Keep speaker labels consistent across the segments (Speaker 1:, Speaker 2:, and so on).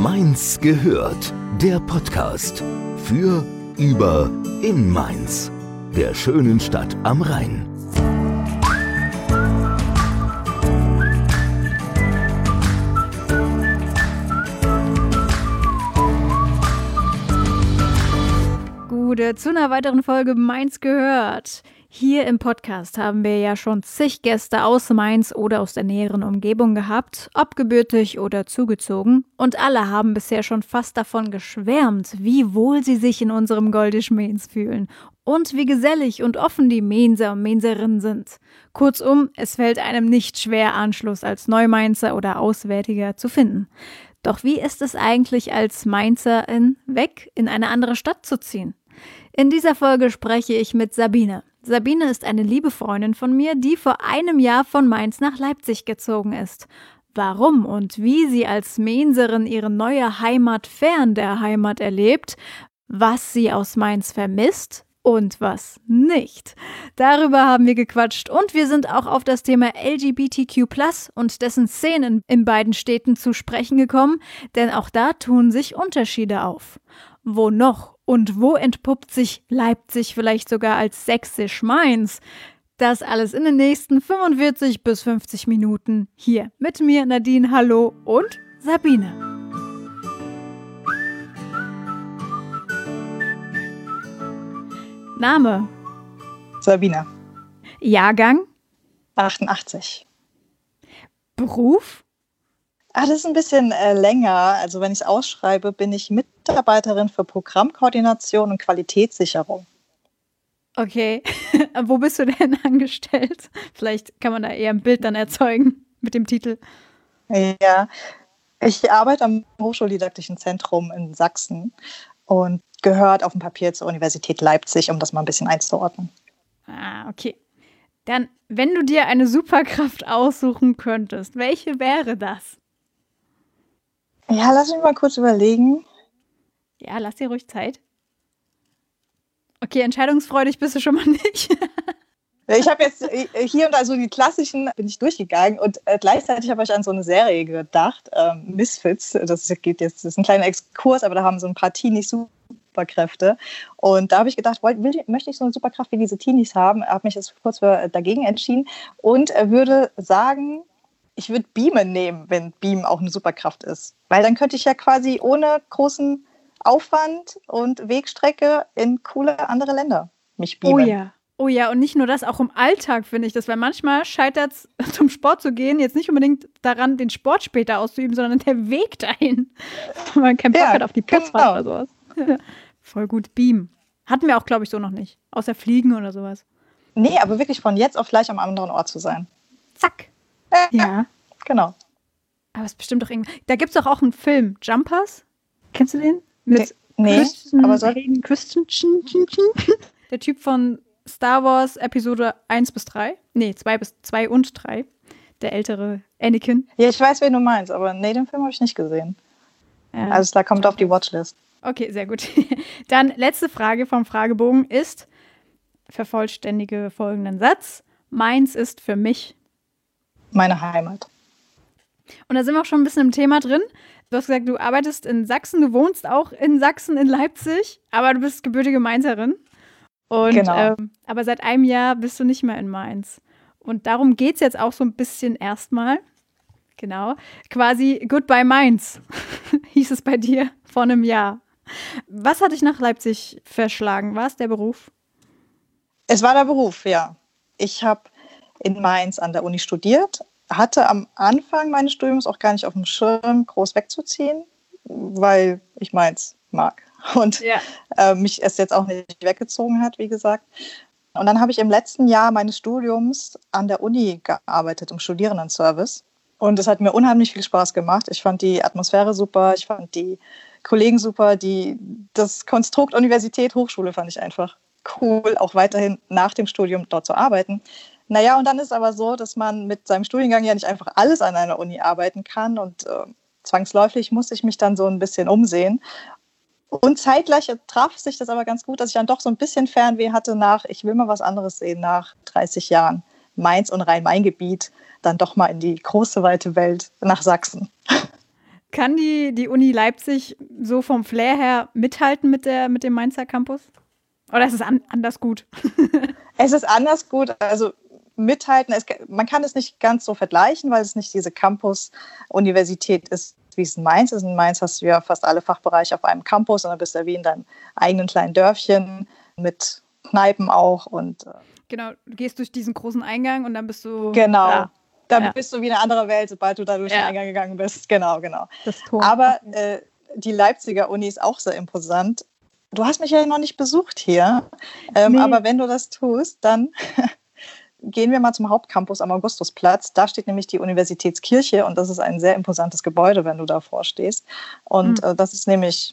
Speaker 1: Mainz gehört, der Podcast für, über, in Mainz, der schönen Stadt am Rhein.
Speaker 2: Zu einer weiteren Folge Mainz gehört. Hier im Podcast haben wir ja schon zig Gäste aus Mainz oder aus der näheren Umgebung gehabt, ob gebürtig oder zugezogen. Und alle haben bisher schon fast davon geschwärmt, wie wohl sie sich in unserem Goldisch Mainz fühlen und wie gesellig und offen die Mainzer und Mainzerinnen sind. Kurzum, es fällt einem nicht schwer, Anschluss als Neumainzer oder Auswärtiger zu finden. Doch wie ist es eigentlich, als Mainzerin weg in eine andere Stadt zu ziehen? In dieser Folge spreche ich mit Sabine. Sabine ist eine liebe Freundin von mir, die vor einem Jahr von Mainz nach Leipzig gezogen ist. Warum und wie sie als Mainzerin ihre neue Heimat fern der Heimat erlebt, was sie aus Mainz vermisst und was nicht. Darüber haben wir gequatscht und wir sind auch auf das Thema LGBTQ+ und dessen Szenen in beiden Städten zu sprechen gekommen, denn auch da tun sich Unterschiede auf. Wo noch? Und wo entpuppt sich Leipzig vielleicht sogar als sächsisch Mainz? Das alles in den nächsten 45 bis 50 Minuten hier mit mir, Nadine, hallo, und Sabine. Name?
Speaker 3: Sabine.
Speaker 2: Jahrgang?
Speaker 3: 88.
Speaker 2: Beruf?
Speaker 3: Das ist ein bisschen länger. Also wenn ich es ausschreibe, bin ich Mitarbeiterin für Programmkoordination und Qualitätssicherung.
Speaker 2: Okay. Wo bist du denn angestellt? Vielleicht kann man da eher ein Bild dann erzeugen mit dem Titel.
Speaker 3: Ja, ich arbeite am Hochschuldidaktischen Zentrum in Sachsen und gehört auf dem Papier zur Universität Leipzig, um das mal ein bisschen einzuordnen.
Speaker 2: Okay. Dann, wenn du dir eine Superkraft aussuchen könntest, welche wäre das?
Speaker 3: Ja, lass mich mal kurz überlegen.
Speaker 2: Ja, lass dir ruhig Zeit. Okay, entscheidungsfreudig bist du schon mal nicht.
Speaker 3: Ich habe jetzt hier und da so die klassischen, bin ich durchgegangen und gleichzeitig habe ich an so eine Serie gedacht, Misfits, das ist ein kleiner Exkurs, aber da haben so ein paar Teenies Superkräfte und da habe ich gedacht, möchte ich so eine Superkraft wie diese Teenies haben, habe mich jetzt kurz dagegen entschieden und würde sagen, ich würde Beamen nehmen, wenn Beamen auch eine Superkraft ist. Weil dann könnte ich ja quasi ohne großen Aufwand und Wegstrecke in coole andere Länder mich beamen.
Speaker 2: Oh ja, und nicht nur das, auch im Alltag finde ich das, weil manchmal scheitert es, zum Sport zu gehen, jetzt nicht unbedingt daran, den Sport später auszuüben, sondern der Weg dahin. Wenn man keinen Bock hat auf die Putzfahrt oder sowas. Voll gut, Beamen. Hatten wir auch, glaube ich, so noch nicht. Außer Fliegen oder sowas.
Speaker 3: Nee, aber wirklich von jetzt auf gleich am anderen Ort zu sein.
Speaker 2: Zack. Ja.
Speaker 3: Genau.
Speaker 2: Aber es ist bestimmt doch irgendwie. Da gibt es doch auch einen Film, Jumpers. Kennst du den?
Speaker 3: Nee, aber so.
Speaker 2: Hayden Christensen. Der Typ von Star Wars Episode 1 bis 3. Nee, 2 und 3. Der ältere Anakin.
Speaker 3: Ja, ich weiß, wen du meinst, aber nee, den Film habe ich nicht gesehen. Also da kommt auf die Watchlist.
Speaker 2: Okay, sehr gut. Dann letzte Frage vom Fragebogen ist, vervollständige folgenden Satz. Mainz ist für mich
Speaker 3: meine Heimat.
Speaker 2: Und da sind wir auch schon ein bisschen im Thema drin. Du hast gesagt, du arbeitest in Sachsen, du wohnst auch in Sachsen, in Leipzig, aber du bist gebürtige Mainzerin. Und,
Speaker 3: genau.
Speaker 2: Aber seit einem Jahr bist du nicht mehr in Mainz. Und darum geht es jetzt auch so ein bisschen erstmal. Genau. Quasi Goodbye Mainz, hieß es bei dir vor einem Jahr. Was hat dich nach Leipzig verschlagen? War es der Beruf?
Speaker 3: Es war der Beruf, ja. Ich habe in Mainz an der Uni studiert, hatte am Anfang meines Studiums auch gar nicht auf dem Schirm, groß wegzuziehen, weil ich Mainz mag und mich es jetzt auch nicht weggezogen hat, wie gesagt. Und dann habe ich im letzten Jahr meines Studiums an der Uni gearbeitet, im Studierendenservice. Und es hat mir unheimlich viel Spaß gemacht. Ich fand die Atmosphäre super, ich fand die Kollegen super, das Konstrukt Universität, Hochschule fand ich einfach cool, auch weiterhin nach dem Studium dort zu arbeiten. Naja, und dann ist aber so, dass man mit seinem Studiengang ja nicht einfach alles an einer Uni arbeiten kann und zwangsläufig musste ich mich dann so ein bisschen umsehen. Und zeitgleich traf sich das aber ganz gut, dass ich dann doch so ein bisschen Fernweh hatte ich will mal was anderes sehen nach 30 Jahren. Mainz und Rhein-Main-Gebiet, dann doch mal in die große, weite Welt nach Sachsen.
Speaker 2: Kann die Uni Leipzig so vom Flair her mithalten mit dem Mainzer Campus? Oder ist es anders gut?
Speaker 3: Es ist anders gut. Also mithalten, man kann es nicht ganz so vergleichen, weil es nicht diese Campus-Universität ist, wie es in Mainz ist. In Mainz hast du ja fast alle Fachbereiche auf einem Campus und dann bist du ja wie in deinem eigenen kleinen Dörfchen mit Kneipen auch.
Speaker 2: Genau, du gehst durch diesen großen Eingang und dann bist du
Speaker 3: genau. Da bist du wie eine andere Welt, sobald du da durch den Eingang gegangen bist. Genau.
Speaker 2: Das Tor.
Speaker 3: Aber die Leipziger Uni ist auch sehr imposant. Du hast mich ja noch nicht besucht hier, nee. Aber wenn du das tust, dann gehen wir mal zum Hauptcampus am Augustusplatz. Da steht nämlich die Universitätskirche und das ist ein sehr imposantes Gebäude, wenn du davor stehst. Und das ist nämlich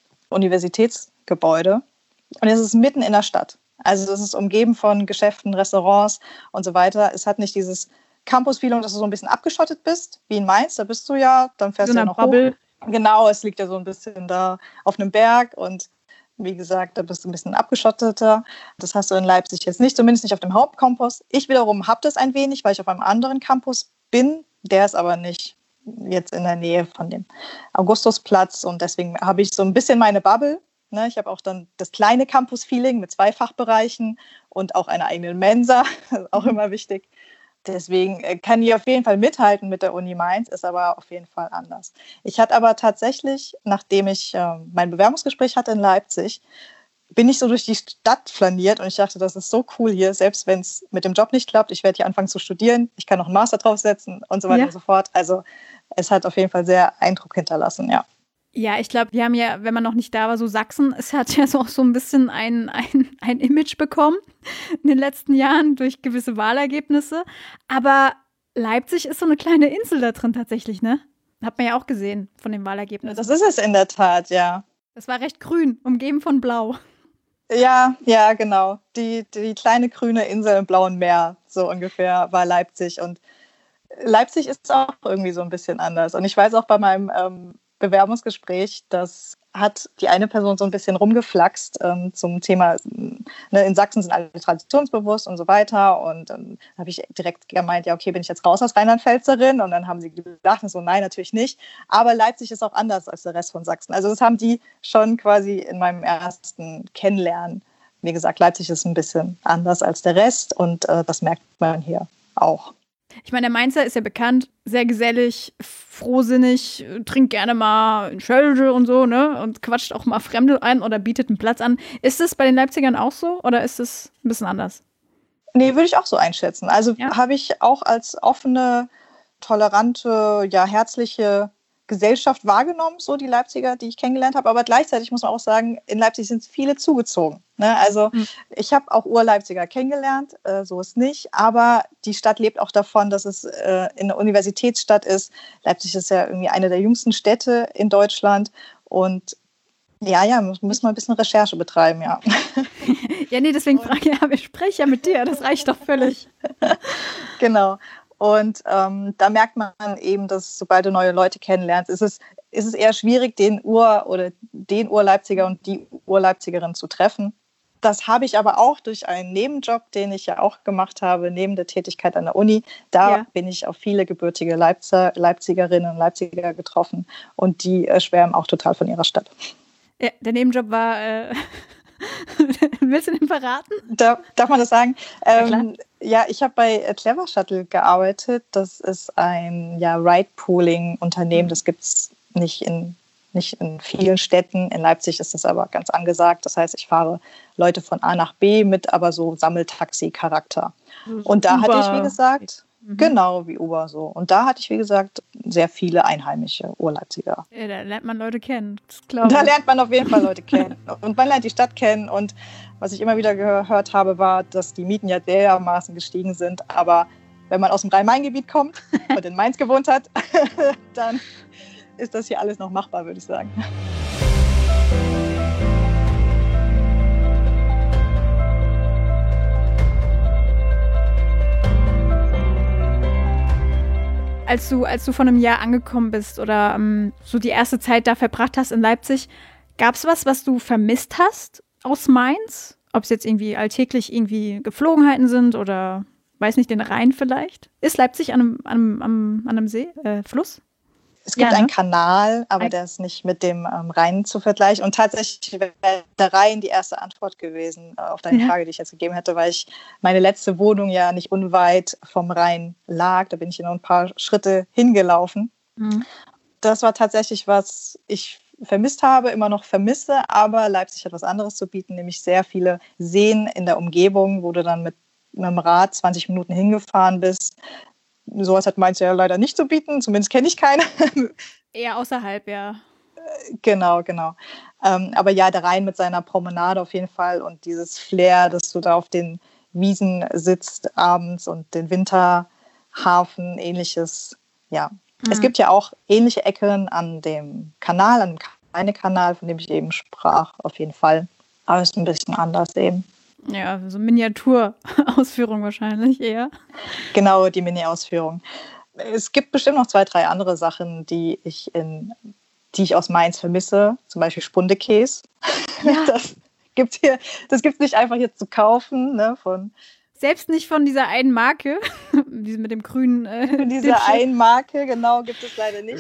Speaker 3: Universitätsgebäude und es ist mitten in der Stadt. Also es ist umgeben von Geschäften, Restaurants und so weiter. Es hat nicht dieses Campus-Feeling, dass du so ein bisschen abgeschottet bist, wie in Mainz. Da bist du ja, dann fährst du ja noch
Speaker 2: Bubble
Speaker 3: hoch. Genau, es liegt ja so ein bisschen da auf einem Berg und wie gesagt, da bist du ein bisschen abgeschotteter. Das hast du in Leipzig jetzt nicht, zumindest nicht auf dem Hauptcampus. Ich wiederum habe das ein wenig, weil ich auf einem anderen Campus bin. Der ist aber nicht jetzt in der Nähe von dem Augustusplatz und deswegen habe ich so ein bisschen meine Bubble. Ne? Ich habe auch dann das kleine Campus-Feeling mit 2 Fachbereichen und auch einer eigenen Mensa, auch immer wichtig. Deswegen kann ich auf jeden Fall mithalten mit der Uni Mainz, ist aber auf jeden Fall anders. Ich hatte aber tatsächlich, nachdem ich mein Bewerbungsgespräch hatte in Leipzig, bin ich so durch die Stadt flaniert und ich dachte, das ist so cool hier, selbst wenn es mit dem Job nicht klappt, ich werde hier anfangen zu studieren, ich kann noch einen Master draufsetzen und so weiter und so fort. Also es hat auf jeden Fall sehr Eindruck hinterlassen, ja.
Speaker 2: Ja, ich glaube, wir haben ja, wenn man noch nicht da war, so Sachsen, es hat ja so auch so ein bisschen ein Image bekommen in den letzten Jahren durch gewisse Wahlergebnisse. Aber Leipzig ist so eine kleine Insel da drin tatsächlich, ne? Hat man ja auch gesehen von den Wahlergebnissen.
Speaker 3: Das ist es in der Tat, ja.
Speaker 2: Es war recht grün, umgeben von Blau.
Speaker 3: Ja, genau. Die kleine grüne Insel im blauen Meer, so ungefähr, war Leipzig. Und Leipzig ist auch irgendwie so ein bisschen anders. Und ich weiß auch bei meinem Bewerbungsgespräch, das hat die eine Person so ein bisschen rumgeflaxt zum Thema, ne, in Sachsen sind alle traditionsbewusst und so weiter und dann habe ich direkt gemeint, ja okay, bin ich jetzt raus als Rheinland-Pfälzerin und dann haben sie gedacht, so nein, natürlich nicht, aber Leipzig ist auch anders als der Rest von Sachsen, also das haben die schon quasi in meinem ersten Kennenlernen, wie gesagt, Leipzig ist ein bisschen anders als der Rest und das merkt man hier auch.
Speaker 2: Ich meine, der Mainzer ist ja bekannt, sehr gesellig, frohsinnig, trinkt gerne mal ein Schölge und so, ne? Und quatscht auch mal Fremde ein oder bietet einen Platz an. Ist das bei den Leipzigern auch so oder ist es ein bisschen anders?
Speaker 3: Nee, würde ich auch so einschätzen. Also habe ich auch als offene, tolerante, ja, herzliche Gesellschaft wahrgenommen, so die Leipziger, die ich kennengelernt habe. Aber gleichzeitig muss man auch sagen, in Leipzig sind viele zugezogen. Ne? Also ich habe auch Ur-Leipziger kennengelernt, so ist nicht. Aber die Stadt lebt auch davon, dass es eine Universitätsstadt ist. Leipzig ist ja irgendwie eine der jüngsten Städte in Deutschland. Und ja, müssen wir ein bisschen Recherche betreiben, ja.
Speaker 2: Ja, nee, deswegen frage ich, ich spreche ja mit dir, das reicht doch völlig.
Speaker 3: Genau. Und da merkt man eben, dass sobald du neue Leute kennenlernst, ist es eher schwierig, den Ur-Leipziger und die Ur-Leipzigerin zu treffen. Das habe ich aber auch durch einen Nebenjob, den ich ja auch gemacht habe, neben der Tätigkeit an der Uni. Da bin ich auf viele gebürtige Leipzigerinnen und Leipziger getroffen und die schwärmen auch total von ihrer Stadt.
Speaker 2: Ja, der Nebenjob war... Willst du den verraten?
Speaker 3: Darf man das sagen?
Speaker 2: Ja,
Speaker 3: ich habe bei Clever Shuttle gearbeitet. Das ist ein Ride-Pooling-Unternehmen. Das gibt es nicht in vielen Städten. In Leipzig ist das aber ganz angesagt. Das heißt, ich fahre Leute von A nach B mit aber so Sammeltaxi-Charakter. Und da hatte ich, wie gesagt, genau wie Uber so. Und da hatte ich, wie gesagt, sehr viele einheimische Ur-Leipziger.
Speaker 2: Ja, da lernt man Leute kennen.
Speaker 3: Da lernt man auf jeden Fall Leute kennen. Und man lernt die Stadt kennen. Und was ich immer wieder gehört habe, war, dass die Mieten ja dermaßen gestiegen sind. Aber wenn man aus dem Rhein-Main-Gebiet kommt und in Mainz gewohnt hat, dann ist das hier alles noch machbar, würde ich sagen.
Speaker 2: Als du vor einem Jahr angekommen bist oder so die erste Zeit da verbracht hast in Leipzig, gab es was du vermisst hast aus Mainz? Ob es jetzt irgendwie alltäglich irgendwie Gepflogenheiten sind oder, weiß nicht, den Rhein vielleicht? Ist Leipzig an einem See, Fluss?
Speaker 3: Es gibt
Speaker 2: Ja,
Speaker 3: einen
Speaker 2: ne?
Speaker 3: Kanal, aber der ist nicht mit dem Rhein zu vergleichen. Und tatsächlich wäre der Rhein die erste Antwort gewesen auf deine
Speaker 2: Ja.
Speaker 3: Frage, die ich jetzt gegeben hätte, weil meine letzte Wohnung ja nicht unweit vom Rhein lag. Da bin ich nur ein paar Schritte hingelaufen.
Speaker 2: Mhm.
Speaker 3: Das war tatsächlich, was ich vermisst habe, immer noch vermisse, aber Leipzig hat was anderes zu bieten, nämlich sehr viele Seen in der Umgebung, wo du dann mit einem Rad 20 Minuten hingefahren bist. Sowas hat Mainz ja leider nicht zu bieten, zumindest kenne ich keine.
Speaker 2: Eher außerhalb, ja.
Speaker 3: Genau. Aber ja, der Rhein mit seiner Promenade auf jeden Fall und dieses Flair, dass du da auf den Wiesen sitzt abends und den Winterhafen, ähnliches. Ja, es gibt ja auch ähnliche Ecken an dem Kanal, an dem Kleine-Kanal, von dem ich eben sprach, auf jeden Fall. Aber es ist ein bisschen anders eben.
Speaker 2: Ja, so Miniaturausführung wahrscheinlich eher.
Speaker 3: Genau, die Mini-Ausführung. Es gibt bestimmt noch 2, 3 andere Sachen, die ich aus Mainz vermisse, zum Beispiel Spundekäse.
Speaker 2: Ja.
Speaker 3: Das gibt's nicht einfach jetzt zu kaufen, ne,
Speaker 2: Selbst nicht von dieser einen Marke, diese mit dem grünen
Speaker 3: von dieser einen Marke, genau, gibt es leider nicht.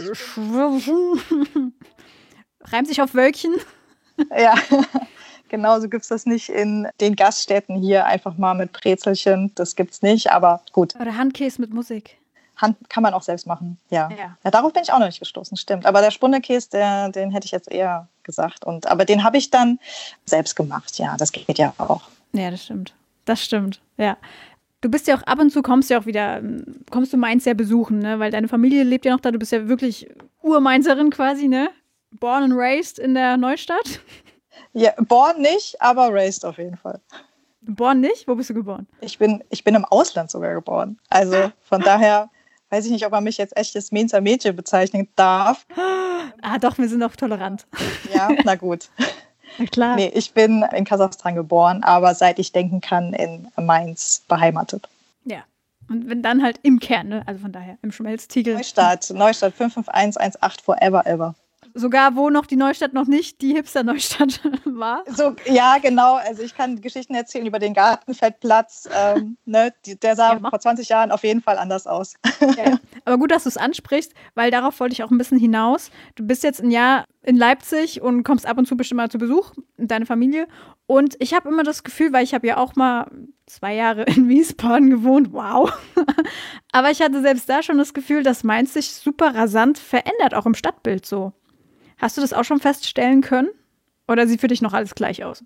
Speaker 2: Reimt sich auf Wölkchen.
Speaker 3: Ja, genauso gibt es das nicht in den Gaststätten hier, einfach mal mit Brezelchen, das gibt's nicht, aber gut.
Speaker 2: Oder Handkäse mit Musik.
Speaker 3: Kann man auch selbst machen, ja.
Speaker 2: Ja.
Speaker 3: Ja, darauf bin ich auch noch nicht gestoßen, stimmt. Aber der Spundekäse, den hätte ich jetzt eher gesagt. Aber den habe ich dann selbst gemacht, ja, das geht ja auch.
Speaker 2: Ja, das stimmt. Das stimmt, ja. Du bist ja auch ab und zu, kommst du Mainz ja besuchen, ne? Weil deine Familie lebt ja noch da, du bist ja wirklich Urmainzerin quasi, ne? Born and raised in der Neustadt.
Speaker 3: Ja, born nicht, aber raised auf jeden Fall.
Speaker 2: Born nicht? Wo bist du geboren?
Speaker 3: Ich bin im Ausland sogar geboren. Also von daher weiß ich nicht, ob man mich jetzt echtes Mainzer Mädchen bezeichnen darf.
Speaker 2: Ah, doch, wir sind auch tolerant.
Speaker 3: Ja, na gut.
Speaker 2: Na klar.
Speaker 3: Nee, ich bin in Kasachstan geboren, aber seit ich denken kann, in Mainz beheimatet.
Speaker 2: Ja. Und wenn dann halt im Kern, ne? Also von daher, im Schmelztiegel.
Speaker 3: Neustadt 55118 forever ever.
Speaker 2: Sogar wo noch die Neustadt noch nicht die Hipster-Neustadt war.
Speaker 3: So, ja, genau. Also ich kann Geschichten erzählen über den Gartenfeldplatz. Ne? Der sah vor 20 Jahren auf jeden Fall anders aus.
Speaker 2: Ja. Aber gut, dass du es ansprichst, weil darauf wollte ich auch ein bisschen hinaus. Du bist jetzt ein Jahr in Leipzig und kommst ab und zu bestimmt mal zu Besuch, deine Familie. Und ich habe immer das Gefühl, weil ich habe ja auch mal 2 Jahre in Wiesbaden gewohnt, wow. Aber ich hatte selbst da schon das Gefühl, dass Mainz sich super rasant verändert, auch im Stadtbild so. Hast du das auch schon feststellen können? Oder sieht für dich noch alles gleich aus?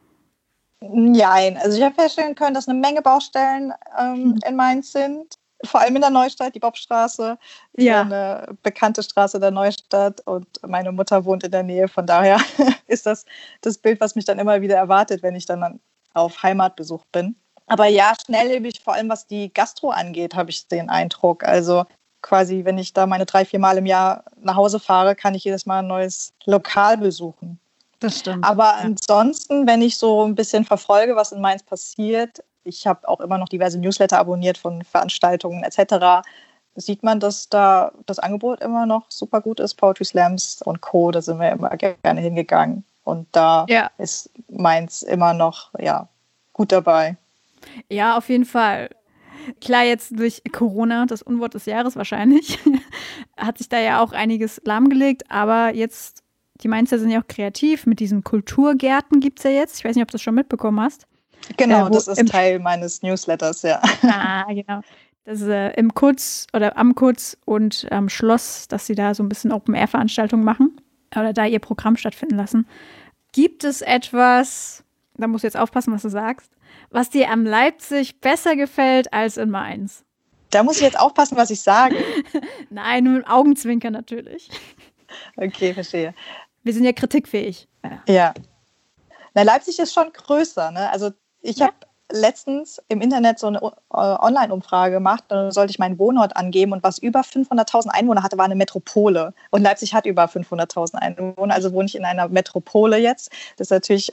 Speaker 3: Nein, also ich habe feststellen können, dass eine Menge Baustellen in Mainz sind. Vor allem in der Neustadt, die Bobstraße.
Speaker 2: Ja.
Speaker 3: Eine bekannte Straße der Neustadt und meine Mutter wohnt in der Nähe. Von daher ist das Bild, was mich dann immer wieder erwartet, wenn ich dann auf Heimatbesuch bin. Aber ja, schnelllebig, vor allem was die Gastro angeht, habe ich den Eindruck. Also quasi, wenn ich da meine 3, 4 Mal im Jahr nach Hause fahre, kann ich jedes Mal ein neues Lokal besuchen.
Speaker 2: Das stimmt.
Speaker 3: Aber ansonsten, wenn ich so ein bisschen verfolge, was in Mainz passiert, ich habe auch immer noch diverse Newsletter abonniert von Veranstaltungen etc., sieht man, dass da das Angebot immer noch super gut ist. Poetry Slams und Co., da sind wir immer gerne hingegangen. Und da ist Mainz immer noch gut dabei.
Speaker 2: Ja, auf jeden Fall. Klar, jetzt durch Corona, das Unwort des Jahres wahrscheinlich, hat sich da ja auch einiges lahmgelegt. Aber jetzt, die Mainzer sind ja auch kreativ. Mit diesen Kulturgärten gibt es ja jetzt. Ich weiß nicht, ob du das schon mitbekommen hast.
Speaker 3: Genau, das ist Teil meines Newsletters, ja.
Speaker 2: Ah, genau. Das ist im Kutz oder am Kutz und am Schloss, dass sie da so ein bisschen Open-Air-Veranstaltungen machen oder da ihr Programm stattfinden lassen. Gibt es etwas, da musst du jetzt aufpassen, was du sagst, was dir am Leipzig besser gefällt als in Mainz?
Speaker 3: Da muss ich jetzt aufpassen, was ich sage.
Speaker 2: Nein, nur mit Augenzwinkern natürlich.
Speaker 3: Okay, verstehe.
Speaker 2: Wir sind ja kritikfähig.
Speaker 3: Ja. Na, Leipzig ist schon größer, ne? Also ich habe letztens im Internet so eine Online-Umfrage gemacht, da sollte ich meinen Wohnort angeben und was über 500.000 Einwohner hatte, war eine Metropole. Und Leipzig hat über 500.000 Einwohner, also wohne ich in einer Metropole jetzt. Das ist natürlich,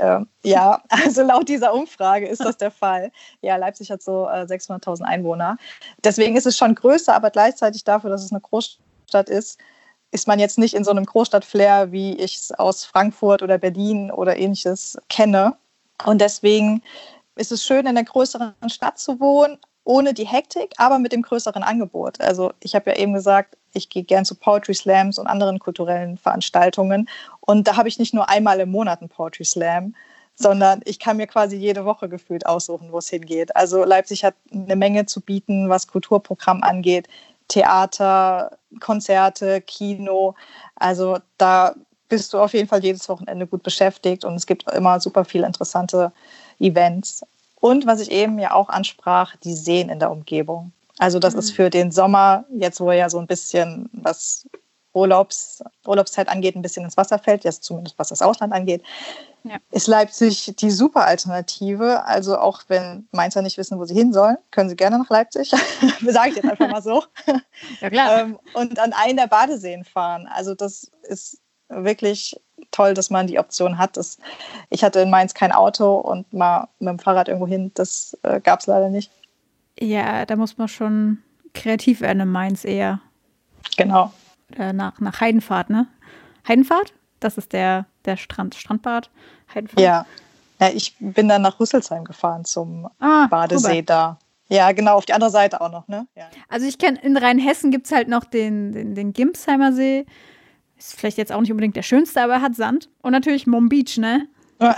Speaker 3: also laut dieser Umfrage ist das der Fall. Ja, Leipzig hat so 600.000 Einwohner. Deswegen ist es schon größer, aber gleichzeitig dafür, dass es eine Großstadt ist man jetzt nicht in so einem Großstadt-Flair, wie ich es aus Frankfurt oder Berlin oder ähnliches kenne. Und deswegen ist es schön, in einer größeren Stadt zu wohnen, ohne die Hektik, aber mit dem größeren Angebot. Also ich habe ja eben gesagt, ich gehe gern zu Poetry Slams und anderen kulturellen Veranstaltungen. Und da habe ich nicht nur einmal im Monat einen Poetry Slam, sondern ich kann mir quasi jede Woche gefühlt aussuchen, wo es hingeht. Also Leipzig hat eine Menge zu bieten, was Kulturprogramm angeht. Theater, Konzerte, Kino. Also da bist du auf jeden Fall jedes Wochenende gut beschäftigt und es gibt immer super viele interessante Events. Und was ich eben ja auch ansprach, die Seen in der Umgebung. Also das ist für den Sommer, jetzt wo ja so ein bisschen was Urlaubszeit angeht, ein bisschen ins Wasser fällt, jetzt zumindest was das Ausland angeht, ist Leipzig die super Alternative. Also auch wenn Mainzer nicht wissen, wo sie hin sollen, können sie gerne nach Leipzig. Sage ich jetzt einfach mal so.
Speaker 2: Ja, klar.
Speaker 3: Und an einen der Badeseen fahren. Also das ist wirklich toll, dass man die Option hat. Ich hatte in Mainz kein Auto und mal mit dem Fahrrad irgendwo hin, das gab es leider nicht.
Speaker 2: Ja, da muss man schon kreativ werden in Mainz eher.
Speaker 3: Genau.
Speaker 2: Nach Heidenfahrt, ne? Heidenfahrt? Das ist der Strandbad. Heidenfahrt.
Speaker 3: Ja, ich bin dann nach Rüsselsheim gefahren zum Badesee da. Ja, genau, auf die andere Seite auch noch, ne? Ja.
Speaker 2: Also ich kenne, in Rheinhessen gibt es halt noch den Gimpsheimer See. Ist vielleicht jetzt auch nicht unbedingt der schönste, aber hat Sand. Und natürlich Mom Beach, ne?
Speaker 3: Ja,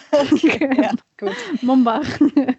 Speaker 3: gut.
Speaker 2: Mombach.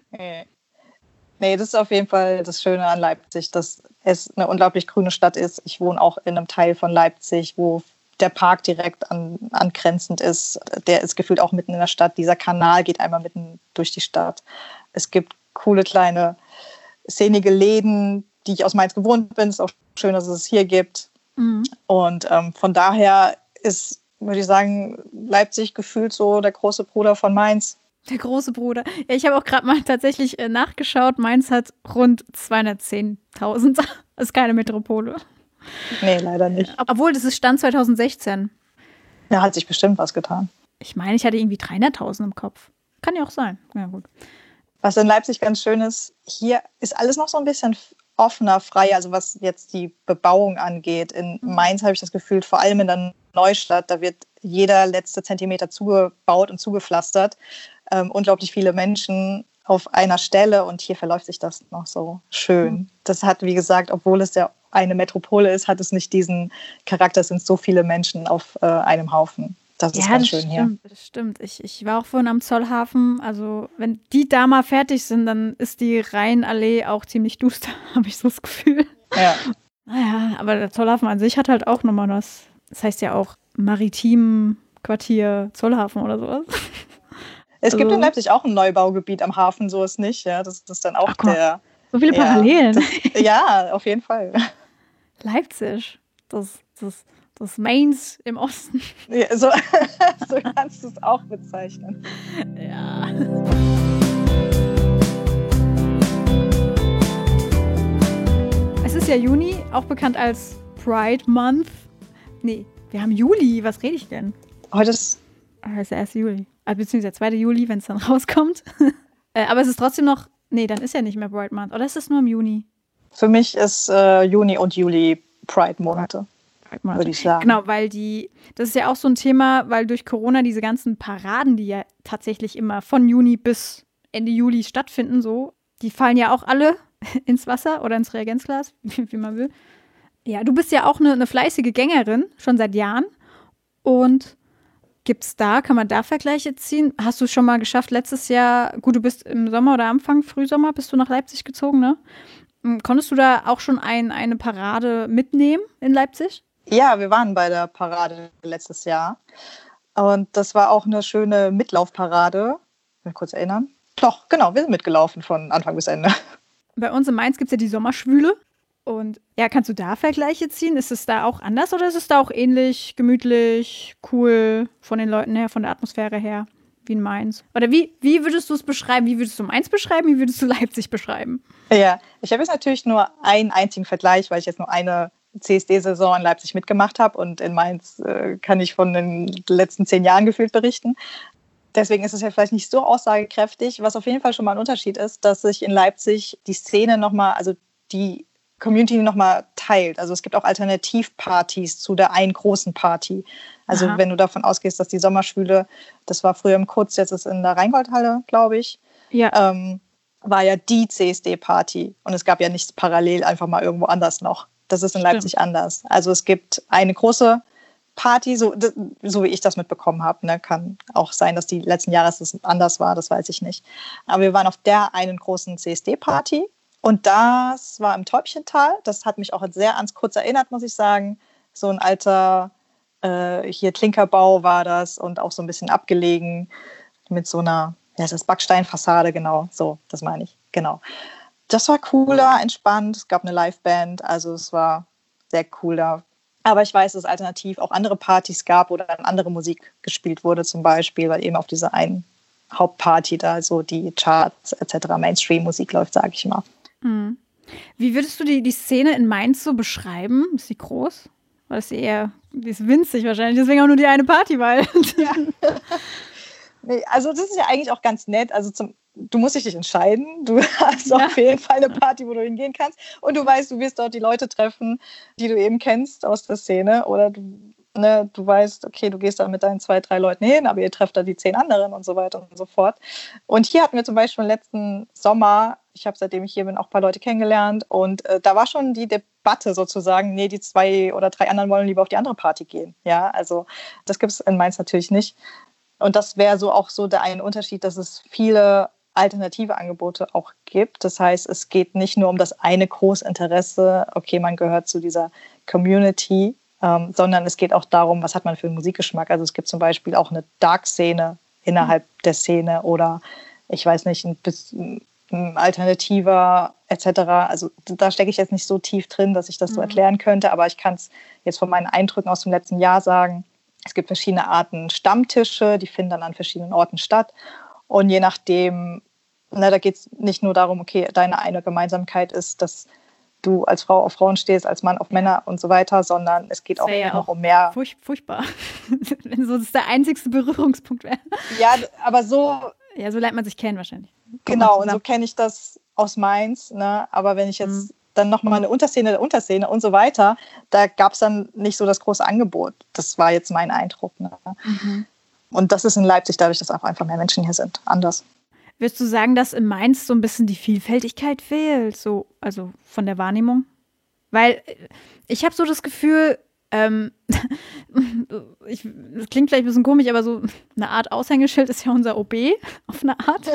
Speaker 3: Nee, das ist auf jeden Fall das Schöne an Leipzig, dass es eine unglaublich grüne Stadt ist. Ich wohne auch in einem Teil von Leipzig, wo der Park direkt angrenzend ist. Der ist gefühlt auch mitten in der Stadt. Dieser Kanal geht einmal mitten durch die Stadt. Es gibt coole kleine szenige Läden, die ich aus Mainz gewohnt bin. Es ist auch schön, dass es hier gibt. Mhm. Und von daher ist, würde ich sagen, Leipzig gefühlt so der große Bruder von Mainz.
Speaker 2: Der große Bruder. Ja, ich habe auch gerade mal tatsächlich nachgeschaut. Mainz hat rund 210.000. Das ist keine Metropole.
Speaker 3: Nee, leider nicht.
Speaker 2: Obwohl, das ist Stand 2016.
Speaker 3: Ja, hat sich bestimmt was getan.
Speaker 2: Ich meine, ich hatte irgendwie 300.000 im Kopf. Kann ja auch sein. Ja, gut.
Speaker 3: Was in Leipzig ganz schön ist, hier ist alles noch so ein bisschen offener, freier, also was jetzt die Bebauung angeht. In Mainz habe ich das Gefühl, vor allem in der Neustadt, da wird jeder letzte Zentimeter zugebaut und zugepflastert. Unglaublich viele Menschen auf einer Stelle und hier verläuft sich das noch so schön. Das hat, wie gesagt, obwohl es ja eine Metropole ist, hat es nicht diesen Charakter, es sind so viele Menschen auf einem Haufen. Das ist ganz schön hier.
Speaker 2: Das stimmt. Ich war auch vorhin am Zollhafen. Also wenn die da mal fertig sind, dann ist die Rheinallee auch ziemlich duster, habe ich so das Gefühl.
Speaker 3: Ja.
Speaker 2: Naja, aber der Zollhafen an sich hat halt auch nochmal was. Das heißt ja auch Maritim-Quartier Zollhafen oder sowas.
Speaker 3: Es gibt in Leipzig auch ein Neubaugebiet am Hafen, so ist nicht. Ja, das ist dann auch der.
Speaker 2: So viele Parallelen.
Speaker 3: Ja, auf jeden Fall.
Speaker 2: Leipzig, das Mainz im Osten.
Speaker 3: Ja, so kannst du es auch bezeichnen.
Speaker 2: Ja. Es ist ja Juni, auch bekannt als Pride Month. Nee, wir haben Juli. Was rede ich denn?
Speaker 3: Heute ist
Speaker 2: der 1. Juli. Beziehungsweise der 2. Juli, wenn es dann rauskommt. Aber es ist trotzdem noch. Nee, dann ist ja nicht mehr Pride Month. Oder ist es nur im Juni?
Speaker 3: Für mich ist Juni und Juli Pride-Monate, würde ich sagen.
Speaker 2: Genau, weil das ist ja auch so ein Thema, weil durch Corona diese ganzen Paraden, die ja tatsächlich immer von Juni bis Ende Juli stattfinden, so, die fallen ja auch alle ins Wasser oder ins Reagenzglas, wie man will. Ja, du bist ja auch eine fleißige Gängerin, schon seit Jahren. Und kann man da Vergleiche ziehen? Hast du es schon mal geschafft, letztes Jahr, gut, du bist im Sommer oder Anfang, Frühsommer, bist du nach Leipzig gezogen, ne? Konntest du da auch schon eine Parade mitnehmen in Leipzig?
Speaker 3: Ja, wir waren bei der Parade letztes Jahr. Und das war auch eine schöne Mitlaufparade. Ich will mich kurz erinnern. Doch, genau, wir sind mitgelaufen von Anfang bis Ende.
Speaker 2: Bei uns in Mainz gibt es ja die Sommerschwüle. Und ja, kannst du da Vergleiche ziehen? Ist es da auch anders oder ist es da auch ähnlich, gemütlich, cool von den Leuten her, von der Atmosphäre her, wie in Mainz? Oder wie würdest du es beschreiben? Wie würdest du Mainz beschreiben? Wie würdest du Leipzig beschreiben?
Speaker 3: Ja, ich habe jetzt natürlich nur einen einzigen Vergleich, weil ich jetzt nur eine CSD-Saison in Leipzig mitgemacht habe und in Mainz kann ich von den letzten 10 Jahren gefühlt berichten. Deswegen ist es ja vielleicht nicht so aussagekräftig. Was auf jeden Fall schon mal ein Unterschied ist, dass sich in Leipzig die Szene nochmal, also die Community nochmal teilt. Also es gibt auch Alternativpartys zu der einen großen Party. Also wenn du davon ausgehst, dass die Sommerschwüle, das war früher im Kutz, jetzt ist es in der Rheingoldhalle, glaube ich.
Speaker 2: Ja.
Speaker 3: war ja die CSD-Party und es gab ja nichts parallel einfach mal irgendwo anders noch. Das ist in Leipzig anders. Also es gibt eine große Party, so wie ich das mitbekommen habe. Ne? Kann auch sein, dass die letzten Jahre es anders war, das weiß ich nicht. Aber wir waren auf der einen großen CSD-Party und das war im Täubchental. Das hat mich auch sehr ans Kurz erinnert, muss ich sagen. So ein alter hier Klinkerbau war das und auch so ein bisschen abgelegen mit so einer, ja, das ist Backsteinfassade, genau, so, das meine ich, genau. Das war cooler, entspannt, es gab eine Liveband, also es war sehr cool da. Aber ich weiß, dass es alternativ auch andere Partys gab, wo dann andere Musik gespielt wurde zum Beispiel, weil eben auf dieser einen Hauptparty da so die Charts etc., Mainstream-Musik läuft, sage ich mal.
Speaker 2: Mhm. Wie würdest du die Szene in Mainz so beschreiben? Ist sie groß? Oder ist sie eher, die ist winzig wahrscheinlich, deswegen auch nur die eine Party, weil...
Speaker 3: Ja. Nee, also das ist ja eigentlich auch ganz nett. Also du musst dich entscheiden. Du hast auf jeden Fall eine Party, wo du hingehen kannst. Und du weißt, du wirst dort die Leute treffen, die du eben kennst aus der Szene. Oder du weißt, okay, du gehst da mit deinen 2, 3 Leuten hin, aber ihr trefft da die 10 anderen und so weiter und so fort. Und hier hatten wir zum Beispiel letzten Sommer, ich habe seitdem ich hier bin auch ein paar Leute kennengelernt und da war schon die Debatte sozusagen, nee, die 2 oder 3 anderen wollen lieber auf die andere Party gehen. Ja, also das gibt es in Mainz natürlich nicht. Und das wäre so auch so der eine Unterschied, dass es viele alternative Angebote auch gibt. Das heißt, es geht nicht nur um das eine große Interesse, okay, man gehört zu dieser Community, sondern es geht auch darum, was hat man für einen Musikgeschmack. Also es gibt zum Beispiel auch eine Dark-Szene innerhalb der Szene oder ich weiß nicht, ein alternativer etc. Also da stecke ich jetzt nicht so tief drin, dass ich das so erklären könnte, aber ich kann es jetzt von meinen Eindrücken aus dem letzten Jahr sagen. Es gibt verschiedene Arten Stammtische, die finden dann an verschiedenen Orten statt. Und je nachdem, da geht es nicht nur darum, okay, deine eine Gemeinsamkeit ist, dass du als Frau auf Frauen stehst, als Mann auf Männer und so weiter, sondern es geht auch noch um mehr.
Speaker 2: Furchtbar, wenn so das der einzigste Berührungspunkt wäre.
Speaker 3: Ja, aber so...
Speaker 2: Ja, so lernt man sich kennen wahrscheinlich.
Speaker 3: Genau, und so kenne ich das aus Mainz. Ne? Aber wenn ich jetzt dann nochmal eine Unterszene der Unterszene und so weiter, da gab es dann nicht so das große Angebot. Das war jetzt mein Eindruck. Ne? Und das ist in Leipzig dadurch, dass auch einfach mehr Menschen hier sind, anders.
Speaker 2: Würdest du sagen, dass in Mainz so ein bisschen die Vielfältigkeit fehlt, so, also von der Wahrnehmung? Weil ich habe so das Gefühl, das klingt vielleicht ein bisschen komisch, aber so eine Art Aushängeschild ist ja unser OB auf eine Art.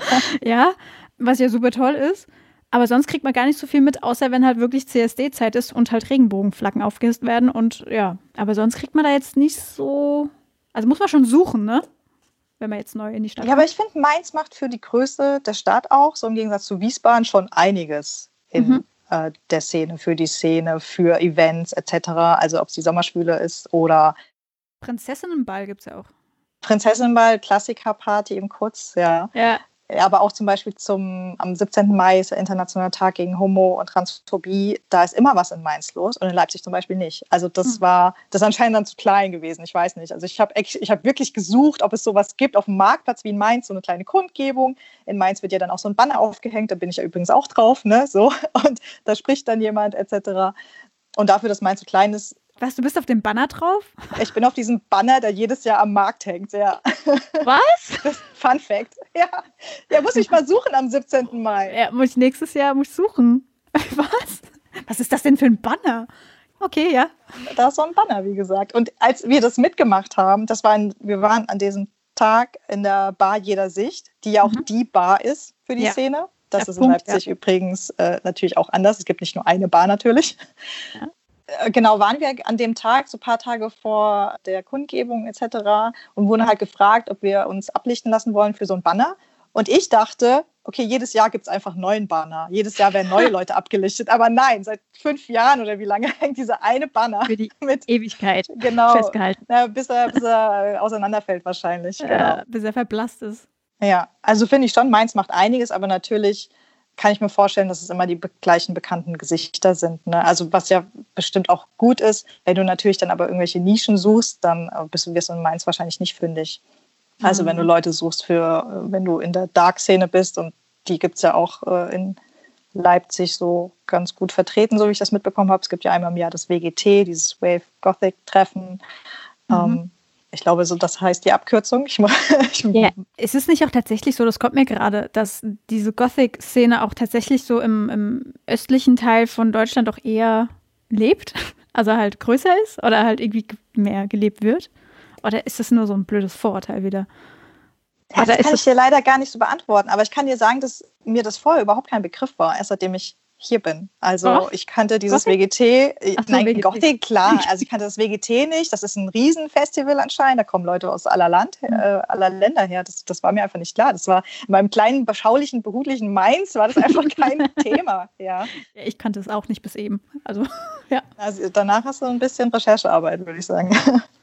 Speaker 2: Ja, was ja super toll ist. Aber sonst kriegt man gar nicht so viel mit, außer wenn halt wirklich CSD-Zeit ist und halt Regenbogenflaggen aufgehisst werden. Und ja, aber sonst kriegt man da jetzt nicht so. Also muss man schon suchen, ne? Wenn man jetzt neu in die Stadt kommt.
Speaker 3: Ja, aber ich finde, Mainz macht für die Größe der Stadt auch, so im Gegensatz zu Wiesbaden, schon einiges in der Szene, für die Szene, für Events etc. Also ob es die Sommerschwüle ist oder
Speaker 2: Prinzessinnenball gibt es ja auch.
Speaker 3: Prinzessinnenball, Klassikerparty im Kurz, ja. Aber auch zum Beispiel am 17. Mai ist der Internationale Tag gegen Homo- und Transphobie. Da ist immer was in Mainz los und in Leipzig zum Beispiel nicht. Also das ist anscheinend dann zu klein gewesen. Ich weiß nicht. Also ich hab wirklich gesucht, ob es sowas gibt auf dem Marktplatz wie in Mainz, so eine kleine Kundgebung. In Mainz wird ja dann auch so ein Banner aufgehängt. Da bin ich ja übrigens auch drauf. Ne? So. Und da spricht dann jemand etc. Und dafür, dass Mainz so klein ist.
Speaker 2: Was, du bist auf dem Banner drauf?
Speaker 3: Ich bin auf diesem Banner, der jedes Jahr am Markt hängt. Ja.
Speaker 2: Was?
Speaker 3: Das ist Fun Fact. Ja, muss ich mal suchen am 17. Mai.
Speaker 2: Ja, nächstes Jahr suchen. Was? Was ist das denn für ein Banner? Okay, ja.
Speaker 3: Da ist so ein Banner, wie gesagt. Und als wir das mitgemacht haben, wir waren an diesem Tag in der Bar Jeder Sicht, die ja auch die Bar ist für die Szene. Das ist in Leipzig übrigens natürlich auch anders. Es gibt nicht nur eine Bar natürlich. Ja. Genau, waren wir an dem Tag, so ein paar Tage vor der Kundgebung etc. und wurden halt gefragt, ob wir uns ablichten lassen wollen für so ein Banner. Und ich dachte, okay, jedes Jahr gibt es einfach einen neuen Banner. Jedes Jahr werden neue Leute abgelichtet. Aber nein, seit 5 Jahren oder wie lange hängt dieser eine Banner
Speaker 2: für die
Speaker 3: mit
Speaker 2: Ewigkeit
Speaker 3: festgehalten. Bis er auseinanderfällt wahrscheinlich. Genau.
Speaker 2: Bis er verblasst ist.
Speaker 3: Ja, also finde ich schon, Mainz macht einiges, aber natürlich kann ich mir vorstellen, dass es immer die gleichen bekannten Gesichter sind. Ne? Also was ja bestimmt auch gut ist, wenn du natürlich dann aber irgendwelche Nischen suchst, dann wirst du in Mainz wahrscheinlich nicht fündig. Also wenn du Leute suchst wenn du in der Dark-Szene bist, und die gibt es ja auch in Leipzig so ganz gut vertreten, so wie ich das mitbekommen habe. Es gibt ja einmal im Jahr das WGT, dieses Wave Gothic Treffen. Ich glaube, so das heißt die Abkürzung.
Speaker 2: Ja, ist es nicht auch tatsächlich so, das kommt mir gerade, dass diese Gothic-Szene auch tatsächlich so im östlichen Teil von Deutschland auch eher lebt? Also halt größer ist oder halt irgendwie mehr gelebt wird? Oder ist das nur so ein blödes Vorurteil wieder?
Speaker 3: Ja, das kann ich dir leider gar nicht so beantworten, aber ich kann dir sagen, dass mir das vorher überhaupt kein Begriff war, erst seitdem ich hier bin. Also ich kannte dieses WGT, nein, Gothic, klar, also ich kannte das WGT nicht, das ist ein Riesenfestival anscheinend, da kommen Leute aus aller Länder her, das war mir einfach nicht klar. Das war in meinem kleinen, beschaulichen, behutlichen Mainz, war das einfach kein Thema. Ja.
Speaker 2: Ich kannte es auch nicht bis eben, also ja.
Speaker 3: Also danach hast du ein bisschen Recherchearbeit, würde ich sagen.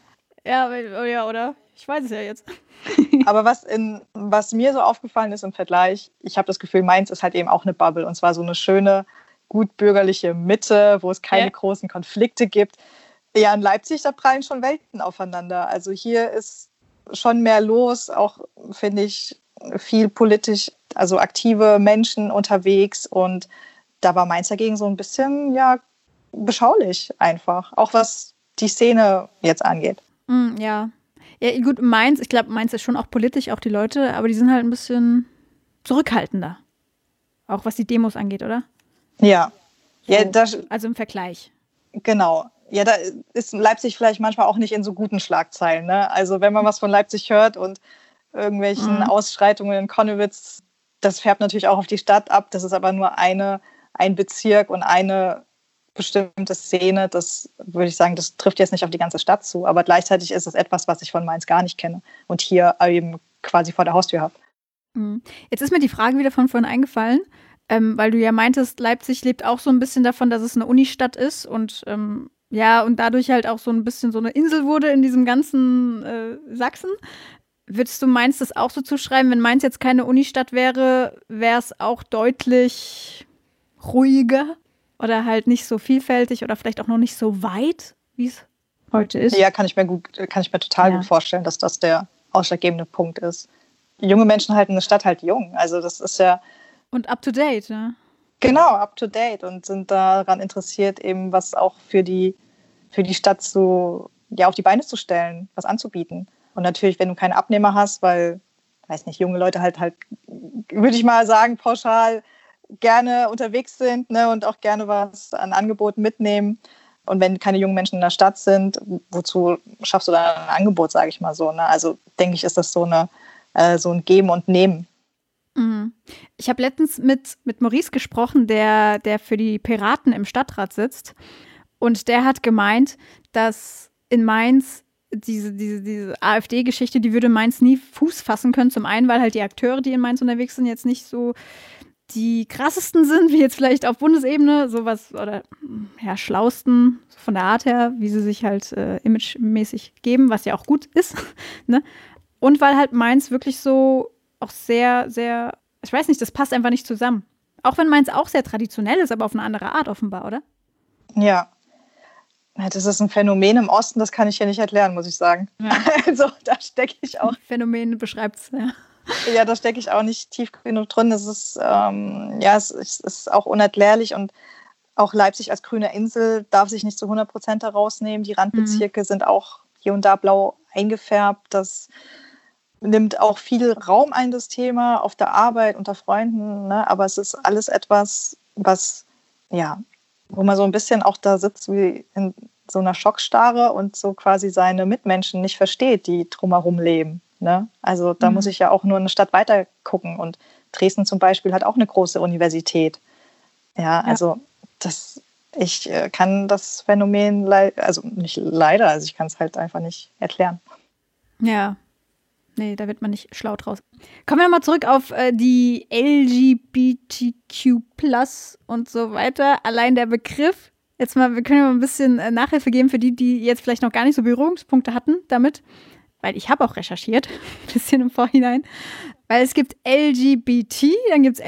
Speaker 2: Ja, oder? Ich weiß es ja jetzt.
Speaker 3: Aber was mir so aufgefallen ist im Vergleich, ich habe das Gefühl, Mainz ist halt eben auch eine Bubble. Und zwar so eine schöne, gut bürgerliche Mitte, wo es keine großen Konflikte gibt. Ja, in Leipzig, da prallen schon Welten aufeinander. Also hier ist schon mehr los, auch finde ich viel politisch, also aktive Menschen unterwegs. Und da war Mainz dagegen so ein bisschen, ja, beschaulich einfach. Auch was die Szene jetzt angeht.
Speaker 2: Ja. Ja, gut, Mainz, ich glaube, Mainz ist schon auch politisch, auch die Leute, aber die sind halt ein bisschen zurückhaltender. Auch was die Demos angeht, oder?
Speaker 3: Ja.
Speaker 2: So,
Speaker 3: Ja,
Speaker 2: also im Vergleich.
Speaker 3: Genau. Ja, da ist Leipzig vielleicht manchmal auch nicht in so guten Schlagzeilen. Ne? Also wenn man was von Leipzig hört und irgendwelchen Ausschreitungen in Connewitz, das färbt natürlich auch auf die Stadt ab. Das ist aber nur ein Bezirk und eine bestimmte Szene, das würde ich sagen, das trifft jetzt nicht auf die ganze Stadt zu, aber gleichzeitig ist es etwas, was ich von Mainz gar nicht kenne und hier eben quasi vor der Haustür habe.
Speaker 2: Jetzt ist mir die Frage wieder von vorhin eingefallen, weil du ja meintest, Leipzig lebt auch so ein bisschen davon, dass es eine Unistadt ist und und dadurch halt auch so ein bisschen so eine Insel wurde in diesem ganzen Sachsen. Würdest du Mainz das auch so zuschreiben, wenn Mainz jetzt keine Unistadt wäre, wäre es auch deutlich ruhiger? Oder halt nicht so vielfältig oder vielleicht auch noch nicht so weit, wie es heute ist.
Speaker 3: Ja, kann ich mir total gut vorstellen, dass das der ausschlaggebende Punkt ist. Junge Menschen halten eine Stadt halt jung. Also das ist ja...
Speaker 2: Und up to date, ne?
Speaker 3: Genau, up to date und sind daran interessiert, eben was auch für die Stadt auf die Beine zu stellen, was anzubieten. Und natürlich, wenn du keine Abnehmer hast, weil, weiß nicht, junge Leute halt, würde ich mal sagen, pauschal gerne unterwegs sind, ne, und auch gerne was an Angeboten mitnehmen. Und wenn keine jungen Menschen in der Stadt sind, wozu schaffst du dann ein Angebot, sage ich mal so. Ne? Also denke ich, ist das so ein Geben und Nehmen.
Speaker 2: Ich habe letztens mit Maurice gesprochen, der für die Piraten im Stadtrat sitzt. Und der hat gemeint, dass in Mainz diese AfD-Geschichte, die würde Mainz nie Fuß fassen können. Zum einen, weil halt die Akteure, die in Mainz unterwegs sind, jetzt nicht so die krassesten sind, wie jetzt vielleicht auf Bundesebene, sowas oder schlausten von der Art her, wie sie sich halt imagemäßig geben, was ja auch gut ist. Ne? Und weil halt Mainz wirklich so auch sehr, sehr, ich weiß nicht, das passt einfach nicht zusammen. Auch wenn Mainz auch sehr traditionell ist, aber auf eine andere Art offenbar, oder?
Speaker 3: Ja. Das ist ein Phänomen im Osten, das kann ich hier nicht erklären, muss ich sagen. Ja. Also da stecke ich auch.
Speaker 2: Phänomen beschreibt es, ja.
Speaker 3: Ja, da stecke ich auch nicht tief genug drin. Das ist, es ist auch unerklärlich und auch Leipzig als grüne Insel darf sich nicht zu 100% herausnehmen. Die Randbezirke sind auch hier und da blau eingefärbt. Das nimmt auch viel Raum ein, das Thema, auf der Arbeit, unter Freunden. Ne? Aber es ist alles etwas, wo man so ein bisschen auch da sitzt wie in so einer Schockstarre und so quasi seine Mitmenschen nicht versteht, die drumherum leben. Ne? Also da muss ich ja auch nur eine Stadt weiter gucken und Dresden zum Beispiel hat auch eine große Universität. Ja, also ich kann das Phänomen ich kann es halt einfach nicht erklären.
Speaker 2: Ja, nee, da wird man nicht schlau draus. Kommen wir nochmal zurück auf die LGBTQ+ und so weiter. Allein der Begriff, wir können mal ein bisschen Nachhilfe geben für die jetzt vielleicht noch gar nicht so Berührungspunkte hatten damit. Weil ich habe auch recherchiert, ein bisschen im Vorhinein. Weil es gibt LGBT, dann gibt es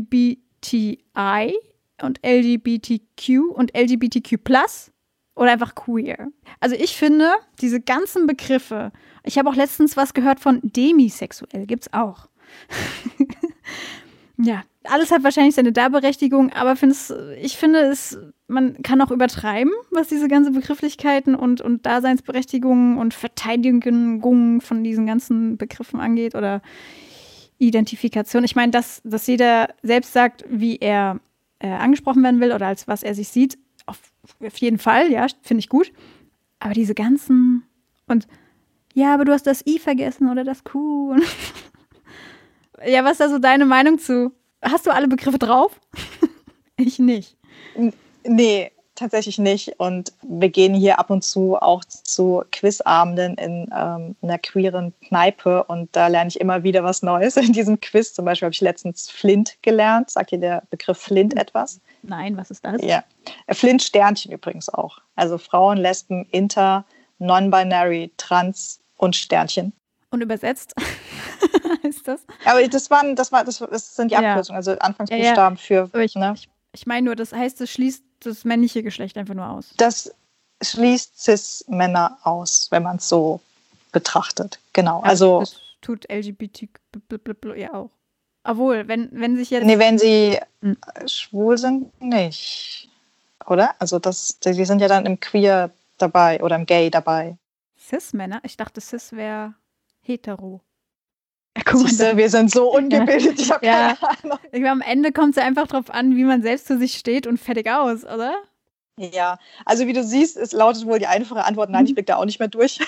Speaker 2: LGBTI und LGBTQ und LGBTQ+ oder einfach queer. Also ich finde, diese ganzen Begriffe, ich habe auch letztens was gehört von demisexuell, gibt's auch. Ja, alles hat wahrscheinlich seine Darberechtigung, aber ich finde, man kann auch übertreiben, was diese ganzen Begrifflichkeiten und Daseinsberechtigungen und Verteidigungen von diesen ganzen Begriffen angeht oder Identifikation. Ich meine, dass jeder selbst sagt, wie er angesprochen werden will oder als was er sich sieht, auf jeden Fall, ja, finde ich gut. Aber diese ganzen und ja, aber du hast das I vergessen oder das Q. Ja, was ist da so deine Meinung zu? Hast du alle Begriffe drauf? Ich nicht.
Speaker 3: Nee, tatsächlich nicht. Und wir gehen hier ab und zu auch zu Quizabenden in einer queeren Kneipe und da lerne ich immer wieder was Neues in diesem Quiz. Zum Beispiel habe ich letztens Flint gelernt. Sagt dir der Begriff Flint etwas?
Speaker 2: Nein, was ist das?
Speaker 3: Ja, Flint-Sternchen übrigens auch. Also Frauen, Lesben, Inter, Non-Binary, Trans und Sternchen.
Speaker 2: Und übersetzt heißt das?
Speaker 3: Aber das sind die Abkürzungen, also Anfangsbuchstaben für.
Speaker 2: Ich meine nur, das heißt, es schließt das männliche Geschlecht einfach nur aus.
Speaker 3: Das schließt Cis-Männer aus, wenn man es so betrachtet. Genau. Also
Speaker 2: das tut LGBT ja auch. Obwohl, wenn sich jetzt.
Speaker 3: Nee, wenn sie schwul sind, nicht. Oder? Also die sind ja dann im Queer dabei oder im Gay dabei.
Speaker 2: Cis-Männer? Ich dachte, Cis wäre hetero.
Speaker 3: Wir sind so ungebildet, ich habe keine Ahnung.
Speaker 2: Am Ende kommt es ja einfach drauf an, wie man selbst zu sich steht und fertig aus, oder?
Speaker 3: Ja, also wie du siehst, es lautet wohl die einfache Antwort, nein, ich blicke da auch nicht mehr durch.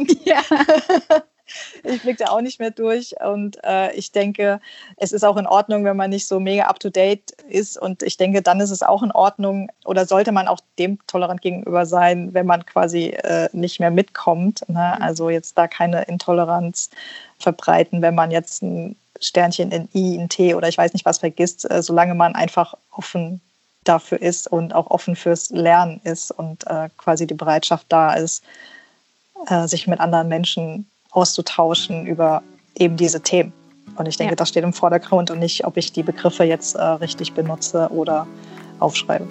Speaker 3: Ich blicke da auch nicht mehr durch und ich denke, es ist auch in Ordnung, wenn man nicht so mega up-to-date ist und ich denke, dann ist es auch in Ordnung oder sollte man auch dem tolerant gegenüber sein, wenn man quasi nicht mehr mitkommt. Ne? Also jetzt da keine Intoleranz verbreiten, wenn man jetzt ein Sternchen in I, in T oder ich weiß nicht was vergisst, solange man einfach offen dafür ist und auch offen fürs Lernen ist und quasi die Bereitschaft da ist, sich mit anderen Menschen auszutauschen über eben diese Themen. Und ich denke, das steht im Vordergrund und nicht, ob ich die Begriffe jetzt richtig benutze oder aufschreibe.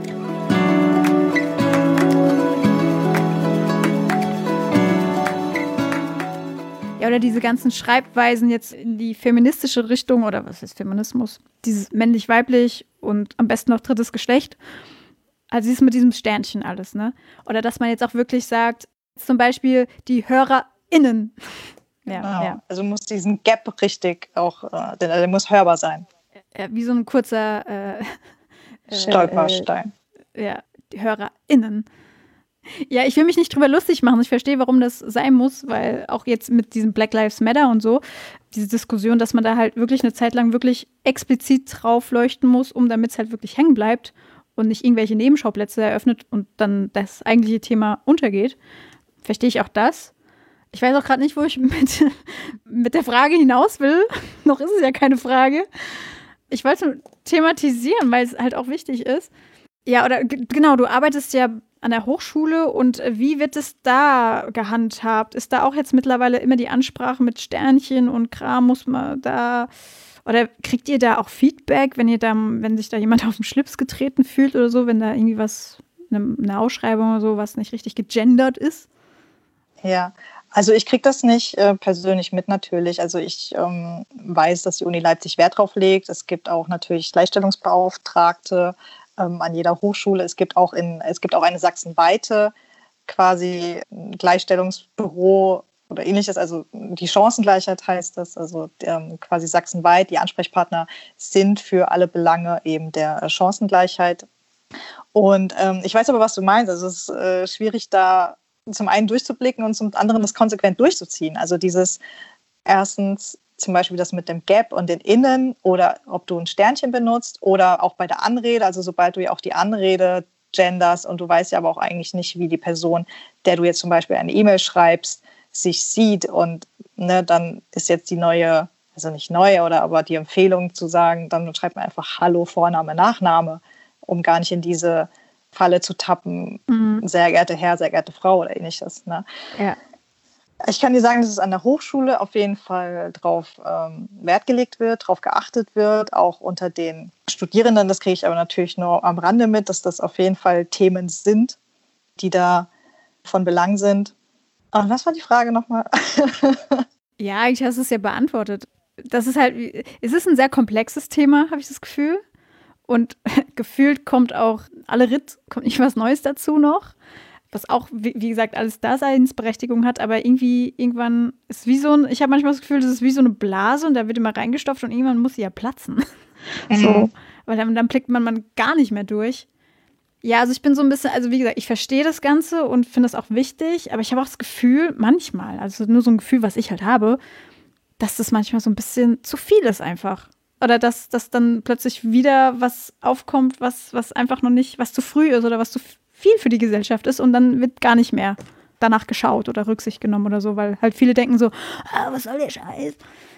Speaker 2: Ja, oder diese ganzen Schreibweisen jetzt in die feministische Richtung, oder was ist Feminismus? Dieses männlich-weiblich und am besten noch drittes Geschlecht. Also dieses mit diesem Sternchen alles, ne? Oder dass man jetzt auch wirklich sagt, zum Beispiel die HörerInnen.
Speaker 3: Ja. Also muss diesen Gap richtig auch, der muss hörbar sein.
Speaker 2: Wie so ein kurzer
Speaker 3: Stolperstein.
Speaker 2: Die HörerInnen. Ja, ich will mich nicht drüber lustig machen. Ich verstehe, warum das sein muss, weil auch jetzt mit diesem Black Lives Matter und so, diese Diskussion, dass man da halt wirklich eine Zeit lang wirklich explizit drauf leuchten muss, damit es halt wirklich hängen bleibt und nicht irgendwelche Nebenschauplätze eröffnet und dann das eigentliche Thema untergeht. Verstehe ich auch das. Ich weiß auch gerade nicht, wo ich mit der Frage hinaus will. Noch ist es ja keine Frage. Ich wollte thematisieren, weil es halt auch wichtig ist. Ja, oder genau, du arbeitest ja an der Hochschule und wie wird es da gehandhabt? Ist da auch jetzt mittlerweile immer die Ansprache mit Sternchen und Kram, muss man da, oder kriegt ihr da auch Feedback, wenn sich da jemand auf den Schlips getreten fühlt oder so, wenn da irgendwie was, eine Ausschreibung oder so, was nicht richtig gegendert ist?
Speaker 3: Ja, also ich kriege das nicht persönlich mit natürlich. Also ich weiß, dass die Uni Leipzig Wert drauf legt. Es gibt auch natürlich Gleichstellungsbeauftragte an jeder Hochschule. Es gibt auch eine sachsenweite quasi Gleichstellungsbüro oder ähnliches. Also die Chancengleichheit heißt das. Also quasi sachsenweit. Die Ansprechpartner sind für alle Belange eben der Chancengleichheit. Und ich weiß aber, was du meinst. Also es ist schwierig, da zum einen durchzublicken und zum anderen das konsequent durchzuziehen. Also dieses erstens zum Beispiel das mit dem Gap und den Innen oder ob du ein Sternchen benutzt oder auch bei der Anrede, also sobald du ja auch die Anrede genderst und du weißt ja aber auch eigentlich nicht, wie die Person, der du jetzt zum Beispiel eine E-Mail schreibst, sich sieht und ne, dann ist jetzt die neue, also nicht neue, aber die Empfehlung zu sagen, dann schreibt man einfach Hallo, Vorname, Nachname, um gar nicht in diese Falle zu tappen, sehr geehrter Herr, sehr geehrte Frau oder ähnliches. Ne?
Speaker 2: Ja.
Speaker 3: Ich kann dir sagen, dass es an der Hochschule auf jeden Fall drauf Wert gelegt wird, drauf geachtet wird, auch unter den Studierenden. Das kriege ich aber natürlich nur am Rande mit, dass das auf jeden Fall Themen sind, die da von Belang sind. Und was war die Frage nochmal?
Speaker 2: Ja, eigentlich hast du es ja beantwortet. das ist halt, es ist ein sehr komplexes Thema, habe ich das Gefühl. Und gefühlt kommt auch kommt nicht was Neues dazu noch. Was auch, wie gesagt, alles Daseinsberechtigung hat, aber irgendwann ist wie ich habe manchmal das Gefühl, das ist wie so eine Blase und da wird immer reingestopft und irgendwann muss sie ja platzen. So, weil dann blickt man gar nicht mehr durch. Ja, also ich bin so ein bisschen, also wie gesagt, ich verstehe das Ganze und finde das auch wichtig, aber ich habe auch das Gefühl, manchmal, also nur so ein Gefühl, was ich halt habe, dass das manchmal so ein bisschen zu viel ist einfach. Oder dass dann plötzlich wieder was aufkommt, was einfach noch nicht, was zu früh ist oder was zu viel für die Gesellschaft ist und dann wird gar nicht mehr danach geschaut oder Rücksicht genommen oder so, weil halt viele denken so, was soll der Scheiß?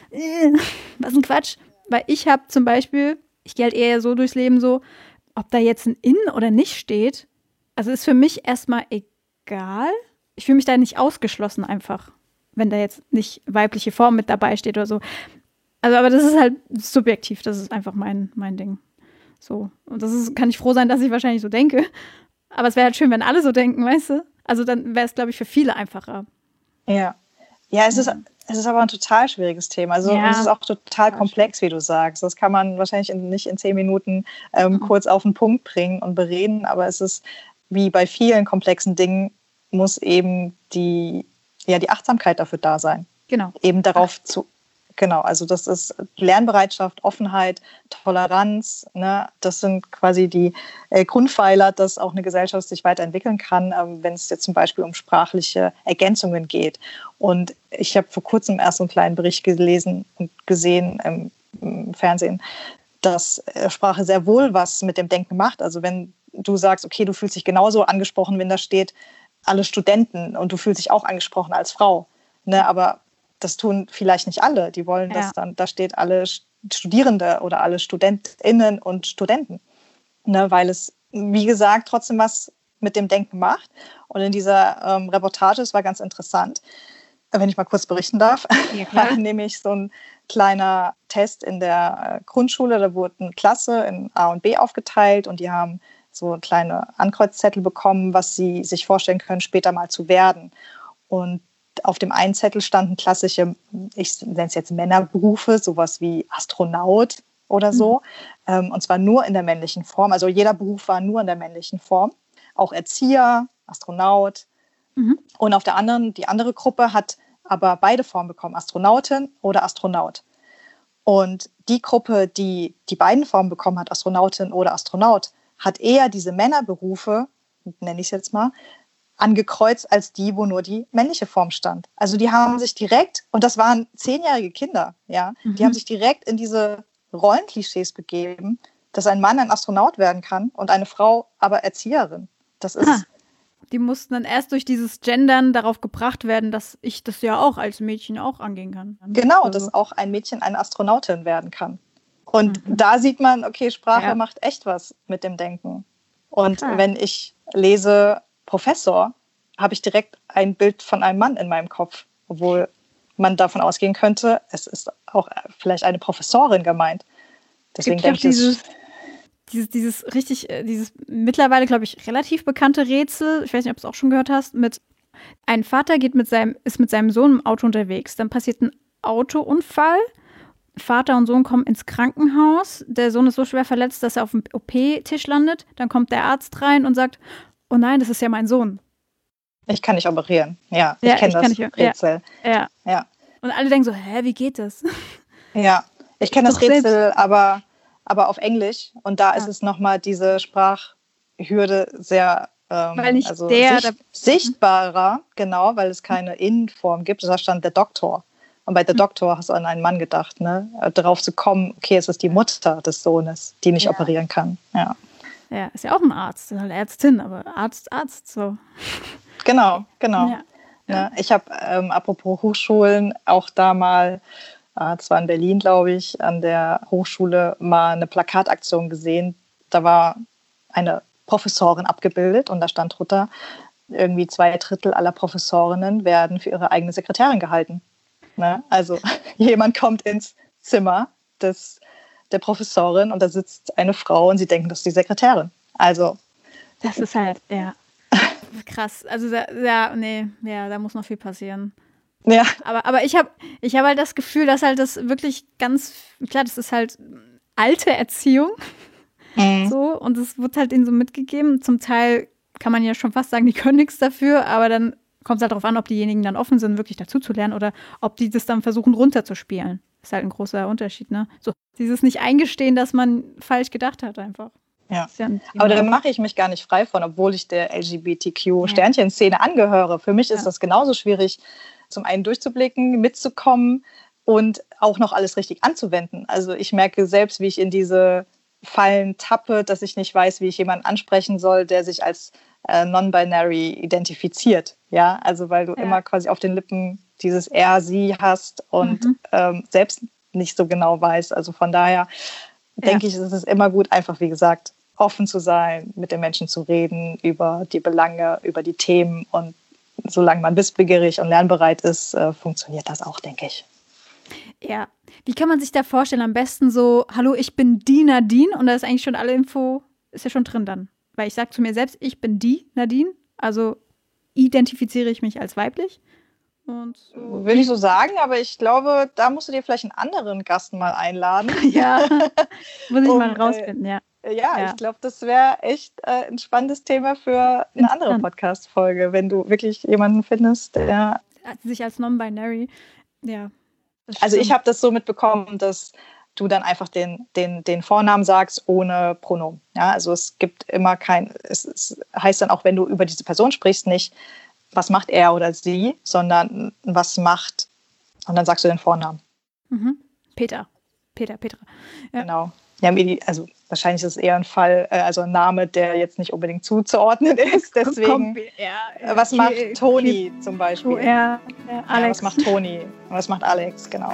Speaker 2: Was ein Quatsch. Weil ich habe zum Beispiel, ich gehe halt eher so durchs Leben so, ob da jetzt ein In oder nicht steht, also ist für mich erstmal egal. Ich fühle mich da nicht ausgeschlossen einfach, wenn da jetzt nicht weibliche Form mit dabei steht oder so. Also, aber das ist halt subjektiv, das ist einfach mein Ding. So. Und kann ich froh sein, dass ich wahrscheinlich so denke. Aber es wäre halt schön, wenn alle so denken, weißt du? Also dann wäre es, glaube ich, für viele einfacher.
Speaker 3: Ja. Ja, es ist aber ein total schwieriges Thema. Also es ist auch total komplex, wie du sagst. Das kann man wahrscheinlich nicht in 10 Minuten kurz auf den Punkt bringen und bereden. Aber es ist, wie bei vielen komplexen Dingen, muss eben die Achtsamkeit dafür da sein.
Speaker 2: Genau.
Speaker 3: Eben darauf Genau, also das ist Lernbereitschaft, Offenheit, Toleranz. Ne? Das sind quasi die Grundpfeiler, dass auch eine Gesellschaft sich weiterentwickeln kann, wenn es jetzt zum Beispiel um sprachliche Ergänzungen geht. Und ich habe vor kurzem erst so einen kleinen Bericht gelesen und gesehen im Fernsehen, dass Sprache sehr wohl was mit dem Denken macht. Also wenn du sagst, okay, du fühlst dich genauso angesprochen, wenn da steht, alle Studenten und du fühlst dich auch angesprochen als Frau. Ne? Aber das tun vielleicht nicht alle. Die wollen, dass dann da steht alle Studierende oder alle StudentInnen und Studenten. Ne, weil es, wie gesagt, trotzdem was mit dem Denken macht. Und in dieser Reportage, es war ganz interessant, wenn ich mal kurz berichten darf, war nämlich so ein kleiner Test in der Grundschule. Da wurde eine Klasse in A und B aufgeteilt und die haben so kleine Ankreuzzettel bekommen, was sie sich vorstellen können, später mal zu werden. Und auf dem einen Zettel standen klassische, ich nenne es jetzt Männerberufe, sowas wie Astronaut oder so. Und zwar nur in der männlichen Form. Also jeder Beruf war nur in der männlichen Form. Auch Erzieher, Astronaut. Und auf der anderen, die andere Gruppe hat aber beide Formen bekommen, Astronautin oder Astronaut. Und die Gruppe, die beiden Formen bekommen hat, Astronautin oder Astronaut, hat eher diese Männerberufe, nenne ich es jetzt mal, angekreuzt als die, wo nur die männliche Form stand. Also die haben sich direkt, und das waren 10-jährige Kinder, ja, die haben sich direkt in diese Rollenklischees begeben, dass ein Mann ein Astronaut werden kann und eine Frau aber Erzieherin. Das ist...
Speaker 2: Die mussten dann erst durch dieses Gendern darauf gebracht werden, dass ich das ja auch als Mädchen auch angehen kann.
Speaker 3: Genau, also, dass auch ein Mädchen eine Astronautin werden kann. Und da sieht man, okay, Sprache macht echt was mit dem Denken. Und wenn ich lese Professor, habe ich direkt ein Bild von einem Mann in meinem Kopf, obwohl man davon ausgehen könnte, es ist auch vielleicht eine Professorin gemeint. Deswegen denke ich,
Speaker 2: dieses mittlerweile, glaube ich, relativ bekannte Rätsel, ich weiß nicht, ob du es auch schon gehört hast, ein Vater ist mit seinem Sohn im Auto unterwegs, dann passiert ein Autounfall, Vater und Sohn kommen ins Krankenhaus, der Sohn ist so schwer verletzt, dass er auf dem OP-Tisch landet, dann kommt der Arzt rein und sagt, oh nein, das ist ja mein Sohn.
Speaker 3: Ich kann nicht operieren. Ja, ich kenne das Rätsel.
Speaker 2: Ja. Und alle denken so, wie geht das?
Speaker 3: Ja, ich kenne das Rätsel, aber auf Englisch. Und da ist es nochmal diese Sprachhürde sehr sichtbarer, genau, weil es keine In-Form gibt. Da stand der Doktor. Und bei der Doktor hast du an einen Mann gedacht, ne? Darauf zu kommen, okay, es ist die Mutter des Sohnes, die nicht operieren kann. Ja.
Speaker 2: Ja, ist ja auch ein Arzt, ist halt Ärztin, aber Arzt, so.
Speaker 3: Genau. Ja. Ja, ich habe, apropos Hochschulen, auch da mal, das war in Berlin, glaube ich, an der Hochschule mal eine Plakataktion gesehen. Da war eine Professorin abgebildet und da stand drunter, irgendwie 2/3 aller Professorinnen werden für ihre eigene Sekretärin gehalten. Ne? Also jemand kommt ins Zimmer der Professorin und da sitzt eine Frau und sie denken, das ist die Sekretärin. Also
Speaker 2: das ist halt, krass. Also da muss noch viel passieren.
Speaker 3: Ja.
Speaker 2: Aber ich hab halt das Gefühl, dass halt das wirklich ganz, klar, das ist halt alte Erziehung. So, und es wird halt ihnen so mitgegeben. Zum Teil kann man ja schon fast sagen, die können nichts dafür, aber dann kommt es halt darauf an, ob diejenigen dann offen sind, wirklich dazu zu lernen oder ob die das dann versuchen runterzuspielen. Ist halt ein großer Unterschied, ne? So, dieses nicht eingestehen, dass man falsch gedacht hat einfach.
Speaker 3: Ja,
Speaker 2: ja
Speaker 3: aber da mache ich mich gar nicht frei von, obwohl ich der LGBTQ-Sternchen-Szene angehöre. Für mich ist das genauso schwierig, zum einen durchzublicken, mitzukommen und auch noch alles richtig anzuwenden. Also ich merke selbst, wie ich in diese Fallen tappe, dass ich nicht weiß, wie ich jemanden ansprechen soll, der sich als non-binary identifiziert. Ja, also weil du immer quasi auf den Lippen dieses er, sie hast und selbst nicht so genau weißt. Also von daher denke ich, ist es immer gut, einfach, wie gesagt, offen zu sein, mit den Menschen zu reden, über die Belange, über die Themen. Und solange man wissbegierig und lernbereit ist, funktioniert das auch, denke ich.
Speaker 2: Ja, wie kann man sich da vorstellen? Am besten so, hallo, ich bin die Nadine und da ist eigentlich schon alle Info, ist ja schon drin dann. Weil ich sage zu mir selbst, ich bin die Nadine, also identifiziere ich mich als weiblich. Und so.
Speaker 3: Will ich so sagen, aber ich glaube, da musst du dir vielleicht einen anderen Gast mal einladen.
Speaker 2: Ja, muss ich mal rausfinden, ja.
Speaker 3: Ja, ich glaube, das wäre echt ein spannendes Thema für eine andere Podcast-Folge, wenn du wirklich jemanden findest, der
Speaker 2: sich als non-binary, ja.
Speaker 3: Also ich habe das so mitbekommen, dass du dann einfach den Vornamen sagst ohne Pronomen. Ja, also es gibt immer es heißt dann auch, wenn du über diese Person sprichst, nicht, was macht er oder sie, sondern was macht, und dann sagst du den Vornamen.
Speaker 2: Petra. Ja.
Speaker 3: Genau. Ja, also wahrscheinlich ist es eher ein Fall, also ein Name, der jetzt nicht unbedingt zuzuordnen ist. Deswegen, was macht Toni zum Beispiel?
Speaker 2: Alex.
Speaker 3: Ja, was macht Toni? Und was macht Alex, genau.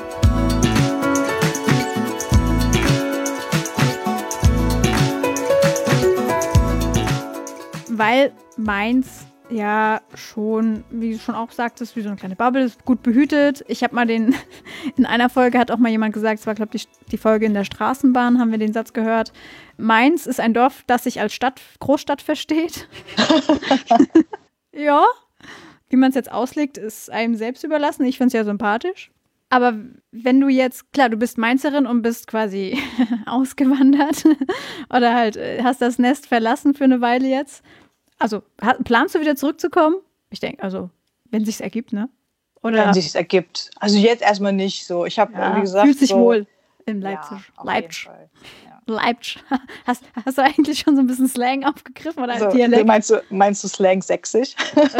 Speaker 2: Weil Mainz ja schon, wie du schon auch sagtest, wie so eine kleine Bubble, ist gut behütet. Ich habe mal in einer Folge hat auch mal jemand gesagt, es war, glaube ich, die Folge in der Straßenbahn, haben wir den Satz gehört, Mainz ist ein Dorf, das sich als Großstadt versteht. Ja, wie man es jetzt auslegt, ist einem selbst überlassen. Ich finde es ja sympathisch. Aber wenn du jetzt, klar, du bist Mainzerin und bist quasi ausgewandert oder halt hast das Nest verlassen für eine Weile jetzt. Also, planst du wieder zurückzukommen? Ich denke, also, wenn sich's ergibt, ne? Oder?
Speaker 3: Wenn sich's ergibt. Also jetzt erstmal nicht so. Ich habe, wie gesagt,
Speaker 2: fühlt sich wohl in Leipzig.
Speaker 3: Ja,
Speaker 2: Leipzig.
Speaker 3: Ja.
Speaker 2: Leipzig. Hast du eigentlich schon so ein bisschen Slang aufgegriffen oder
Speaker 3: so,
Speaker 2: Dialekt?
Speaker 3: Meinst du Slang sächsisch?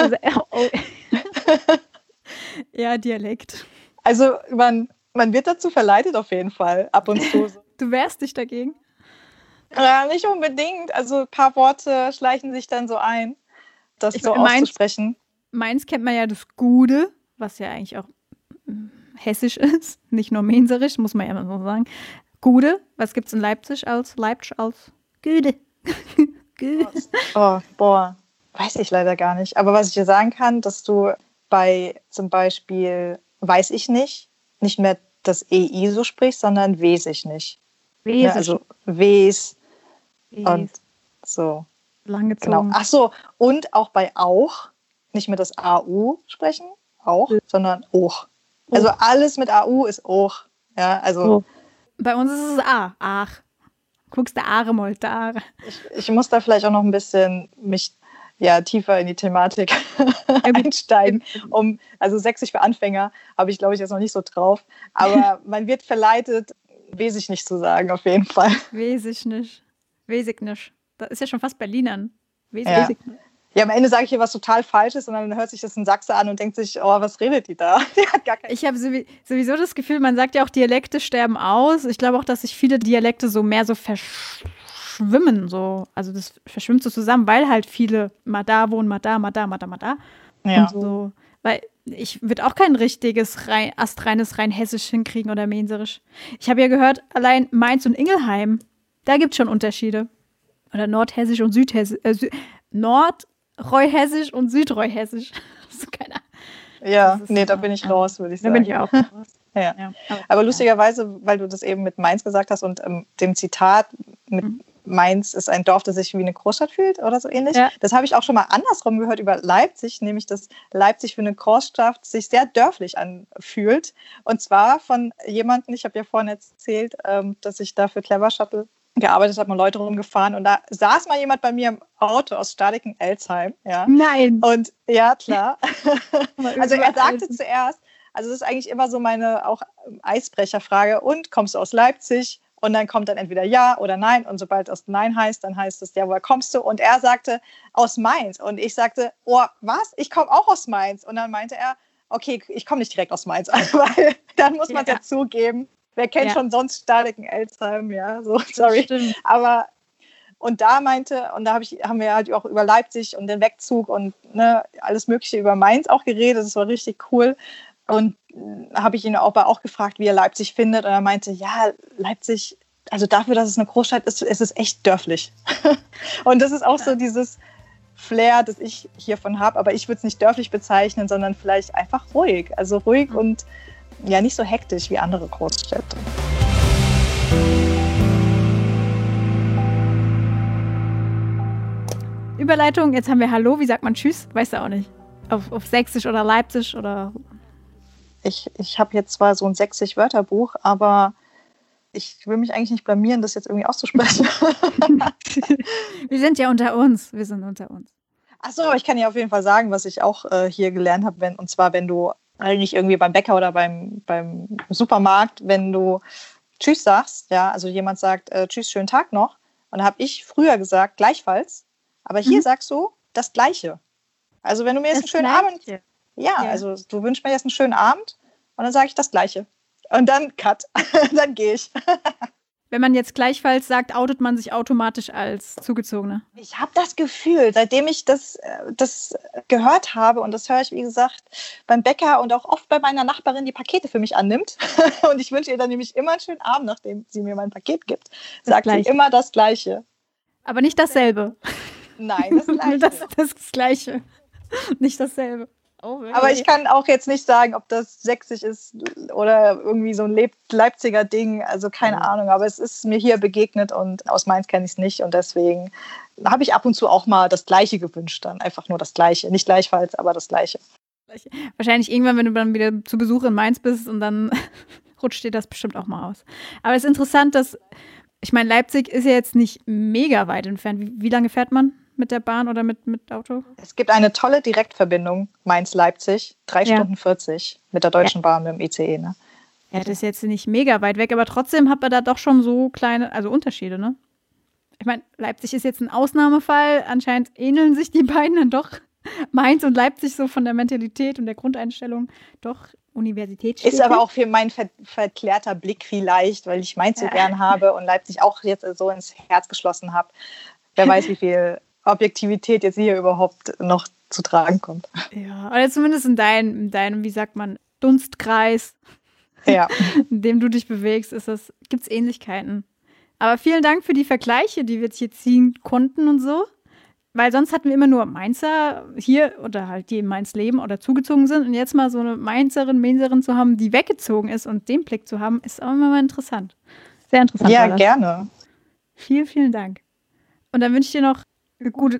Speaker 2: Ja, Dialekt.
Speaker 3: Also man wird dazu verleitet auf jeden Fall, ab und zu.
Speaker 2: Du wehrst dich dagegen?
Speaker 3: Ja, nicht unbedingt. Also ein paar Worte schleichen sich dann so ein, das so auszusprechen.
Speaker 2: Meins kennt man ja das Gude, was ja eigentlich auch hessisch ist, nicht nur mainzerisch, muss man ja immer so sagen. Gude, was gibt's in Leipzig als Güde? Güde.
Speaker 3: Oh, weiß ich leider gar nicht. Aber was ich dir sagen kann, dass du bei zum Beispiel weiß ich nicht mehr das EI so sprichst, sondern weiß ich nicht. Ja, also weiß und so.
Speaker 2: Langgezogen.
Speaker 3: Genau. Ach so, und auch bei auch nicht mehr das AU sprechen, auch, sondern auch. Also alles mit AU ist auch. Ja, also.
Speaker 2: Bei uns ist es A. Ach. Guckst du Aare mal da.
Speaker 3: Ich muss da vielleicht auch noch ein bisschen mich tiefer in die Thematik einsteigen. Also Sächsisch für Anfänger habe ich, glaube ich, jetzt noch nicht so drauf. Aber man wird verleitet, weiß ich nicht zu sagen, auf jeden Fall.
Speaker 2: Weiß ich nicht. Das ist ja schon fast Berlinern.
Speaker 3: Ja, am Ende sage ich hier was total Falsches und dann hört sich das ein Sachse an und denkt sich, oh, was redet die da? Die hat gar
Speaker 2: ich habe sowieso das Gefühl, man sagt ja auch, Dialekte sterben aus. Ich glaube auch, dass sich viele Dialekte so mehr so verschwimmen. So. Also das verschwimmt so zusammen, weil halt viele mal da wohnen, mal da.
Speaker 3: Ja.
Speaker 2: Und so. Weil ich würde auch kein richtiges astreines rein hessisch hinkriegen oder mainzerisch. Ich habe ja gehört, allein Mainz und Ingelheim, da gibt es schon Unterschiede. Oder nordhessisch und südhessisch. Nordreuhessisch und Südreuhessisch. So keiner.
Speaker 3: Ja, da bin ich raus, würde ich sagen.
Speaker 2: Da bin ich auch raus.
Speaker 3: Ja. Aber lustigerweise, weil du das eben mit Mainz gesagt hast und dem Zitat mit Mainz ist ein Dorf, das sich wie eine Großstadt fühlt oder so ähnlich.
Speaker 2: Ja.
Speaker 3: Das habe ich auch schon mal andersrum gehört über Leipzig, nämlich dass Leipzig für eine Großstadt sich sehr dörflich anfühlt. Und zwar von jemandem, ich habe ja vorhin erzählt, dass ich da für Clever Shuttle gearbeitet habe und Leute rumgefahren. Und da saß mal jemand bei mir im Auto aus Stadiken-Elsheim. Ja.
Speaker 2: Nein.
Speaker 3: Und ja, klar. Also er sagte zuerst, also das ist eigentlich immer so meine auch Eisbrecherfrage. Und kommst du aus Leipzig? Und dann kommt dann entweder ja oder nein. Und sobald es Nein heißt, dann heißt es, ja, woher kommst du? Und er sagte, aus Mainz. Und ich sagte, oh, was? Ich komme auch aus Mainz. Und dann meinte er, okay, ich komme nicht direkt aus Mainz. Weil dann muss man es ja zugeben. Wer kennt schon sonst Stadiken-Elsheim? Ja, so, sorry. Aber, und da haben wir halt auch über Leipzig und den Wegzug und alles Mögliche über Mainz auch geredet. Das war richtig cool. Und habe ich ihn auch gefragt, wie er Leipzig findet. Und er meinte, ja, Leipzig, also dafür, dass es eine Großstadt ist, ist es echt dörflich. Und das ist auch so dieses Flair, das ich hiervon habe. Aber ich würde es nicht dörflich bezeichnen, sondern vielleicht einfach ruhig. Also ruhig und ja, nicht so hektisch wie andere Großstädte.
Speaker 2: Überleitung, jetzt haben wir Hallo, wie sagt man Tschüss? Weißt du auch nicht. Auf Sächsisch oder Leipzig oder...
Speaker 3: Ich habe jetzt zwar so ein Sächsisch-Wörterbuch, aber ich will mich eigentlich nicht blamieren, das jetzt irgendwie auszusprechen.
Speaker 2: Wir sind ja unter uns. Wir sind unter uns.
Speaker 3: Achso, ich kann ja auf jeden Fall sagen, was ich auch hier gelernt habe. Und zwar, wenn du eigentlich irgendwie beim Bäcker oder beim Supermarkt, wenn du Tschüss sagst, ja, also jemand sagt Tschüss, schönen Tag noch. Und da habe ich früher gesagt, gleichfalls. Aber hier sagst du das Gleiche. Also wenn du mir jetzt einen schönen Abend... Ja, also du wünschst mir jetzt einen schönen Abend und dann sage ich das Gleiche. Und dann Cut, dann gehe ich.
Speaker 2: Wenn man jetzt gleichfalls sagt, outet man sich automatisch als Zugezogene.
Speaker 3: Ich habe das Gefühl, seitdem ich das gehört habe, und das höre ich, wie gesagt, beim Bäcker und auch oft bei meiner Nachbarin, die Pakete für mich annimmt. Und ich wünsche ihr dann nämlich immer einen schönen Abend, nachdem sie mir mein Paket gibt. Sagt sie immer das Gleiche.
Speaker 2: Aber nicht dasselbe.
Speaker 3: Nein, das Gleiche.
Speaker 2: Das Gleiche. Nicht dasselbe. Oh,
Speaker 3: aber ich kann auch jetzt nicht sagen, ob das sächsisch ist oder irgendwie so ein Leipziger Ding. Also keine Ahnung, aber es ist mir hier begegnet und aus Mainz kenne ich es nicht. Und deswegen habe ich ab und zu auch mal das Gleiche gewünscht dann. Einfach nur das Gleiche. Nicht gleichfalls, aber das Gleiche.
Speaker 2: Wahrscheinlich irgendwann, wenn du dann wieder zu Besuch in Mainz bist und dann rutscht dir das bestimmt auch mal aus. Aber es ist interessant, dass, ich meine, Leipzig ist ja jetzt nicht mega weit entfernt. Wie lange fährt man? Mit der Bahn oder mit Auto?
Speaker 3: Es gibt eine tolle Direktverbindung Mainz-Leipzig, 3 Stunden 40 mit der Deutschen Bahn, mit dem ICE. Ne?
Speaker 2: Ja, das ist jetzt nicht mega weit weg, aber trotzdem hat man da doch schon so kleine, also Unterschiede, ne? Ich meine, Leipzig ist jetzt ein Ausnahmefall. Anscheinend ähneln sich die beiden dann doch. Mainz und Leipzig so von der Mentalität und der Grundeinstellung doch Universitätsstädte.
Speaker 3: Ist aber auch für meinen verklärter Blick vielleicht, weil ich Mainz so gern habe und Leipzig auch jetzt so ins Herz geschlossen habe. Wer weiß, wie viel Objektivität jetzt hier überhaupt noch zu tragen kommt.
Speaker 2: Ja, oder zumindest in deinem, wie sagt man, Dunstkreis, in dem du dich bewegst, gibt es Ähnlichkeiten. Aber vielen Dank für die Vergleiche, die wir jetzt hier ziehen konnten und so. Weil sonst hatten wir immer nur Mainzer hier oder halt die in Mainz leben oder zugezogen sind. Und jetzt mal so eine Mainzerin zu haben, die weggezogen ist und den Blick zu haben, ist auch immer mal interessant. Sehr interessant.
Speaker 3: Ja, gerne.
Speaker 2: Vielen, vielen Dank. Und dann wünsche ich dir noch gut.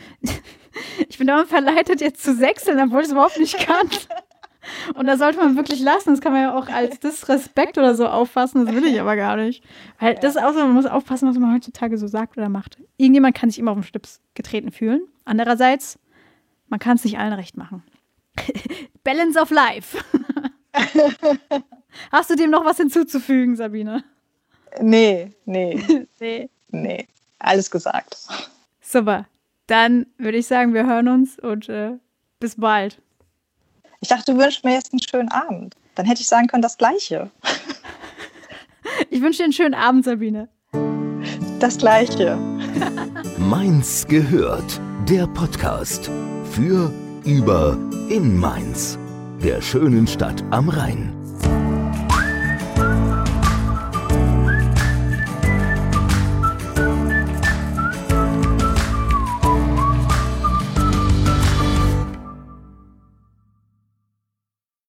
Speaker 2: Ich bin immer verleitet, jetzt zu sechseln, obwohl ich es überhaupt nicht kann. Und da sollte man wirklich lassen. Das kann man ja auch als Disrespekt oder so auffassen. Das will ich aber gar nicht. Weil das ist auch so, man muss aufpassen, was man heutzutage so sagt oder macht. Irgendjemand kann sich immer auf den Schlips getreten fühlen. Andererseits, man kann es nicht allen recht machen. Balance of Life. Hast du dem noch was hinzuzufügen, Sabine?
Speaker 3: Nee. Alles gesagt.
Speaker 2: Super. Dann würde ich sagen, wir hören uns und bis bald.
Speaker 3: Ich dachte, du wünschst mir jetzt einen schönen Abend. Dann hätte ich sagen können, das Gleiche.
Speaker 2: Ich wünsche dir einen schönen Abend, Sabine.
Speaker 3: Das Gleiche.
Speaker 1: Mainz gehört. Der Podcast für, über, in Mainz. Der schönen Stadt am Rhein.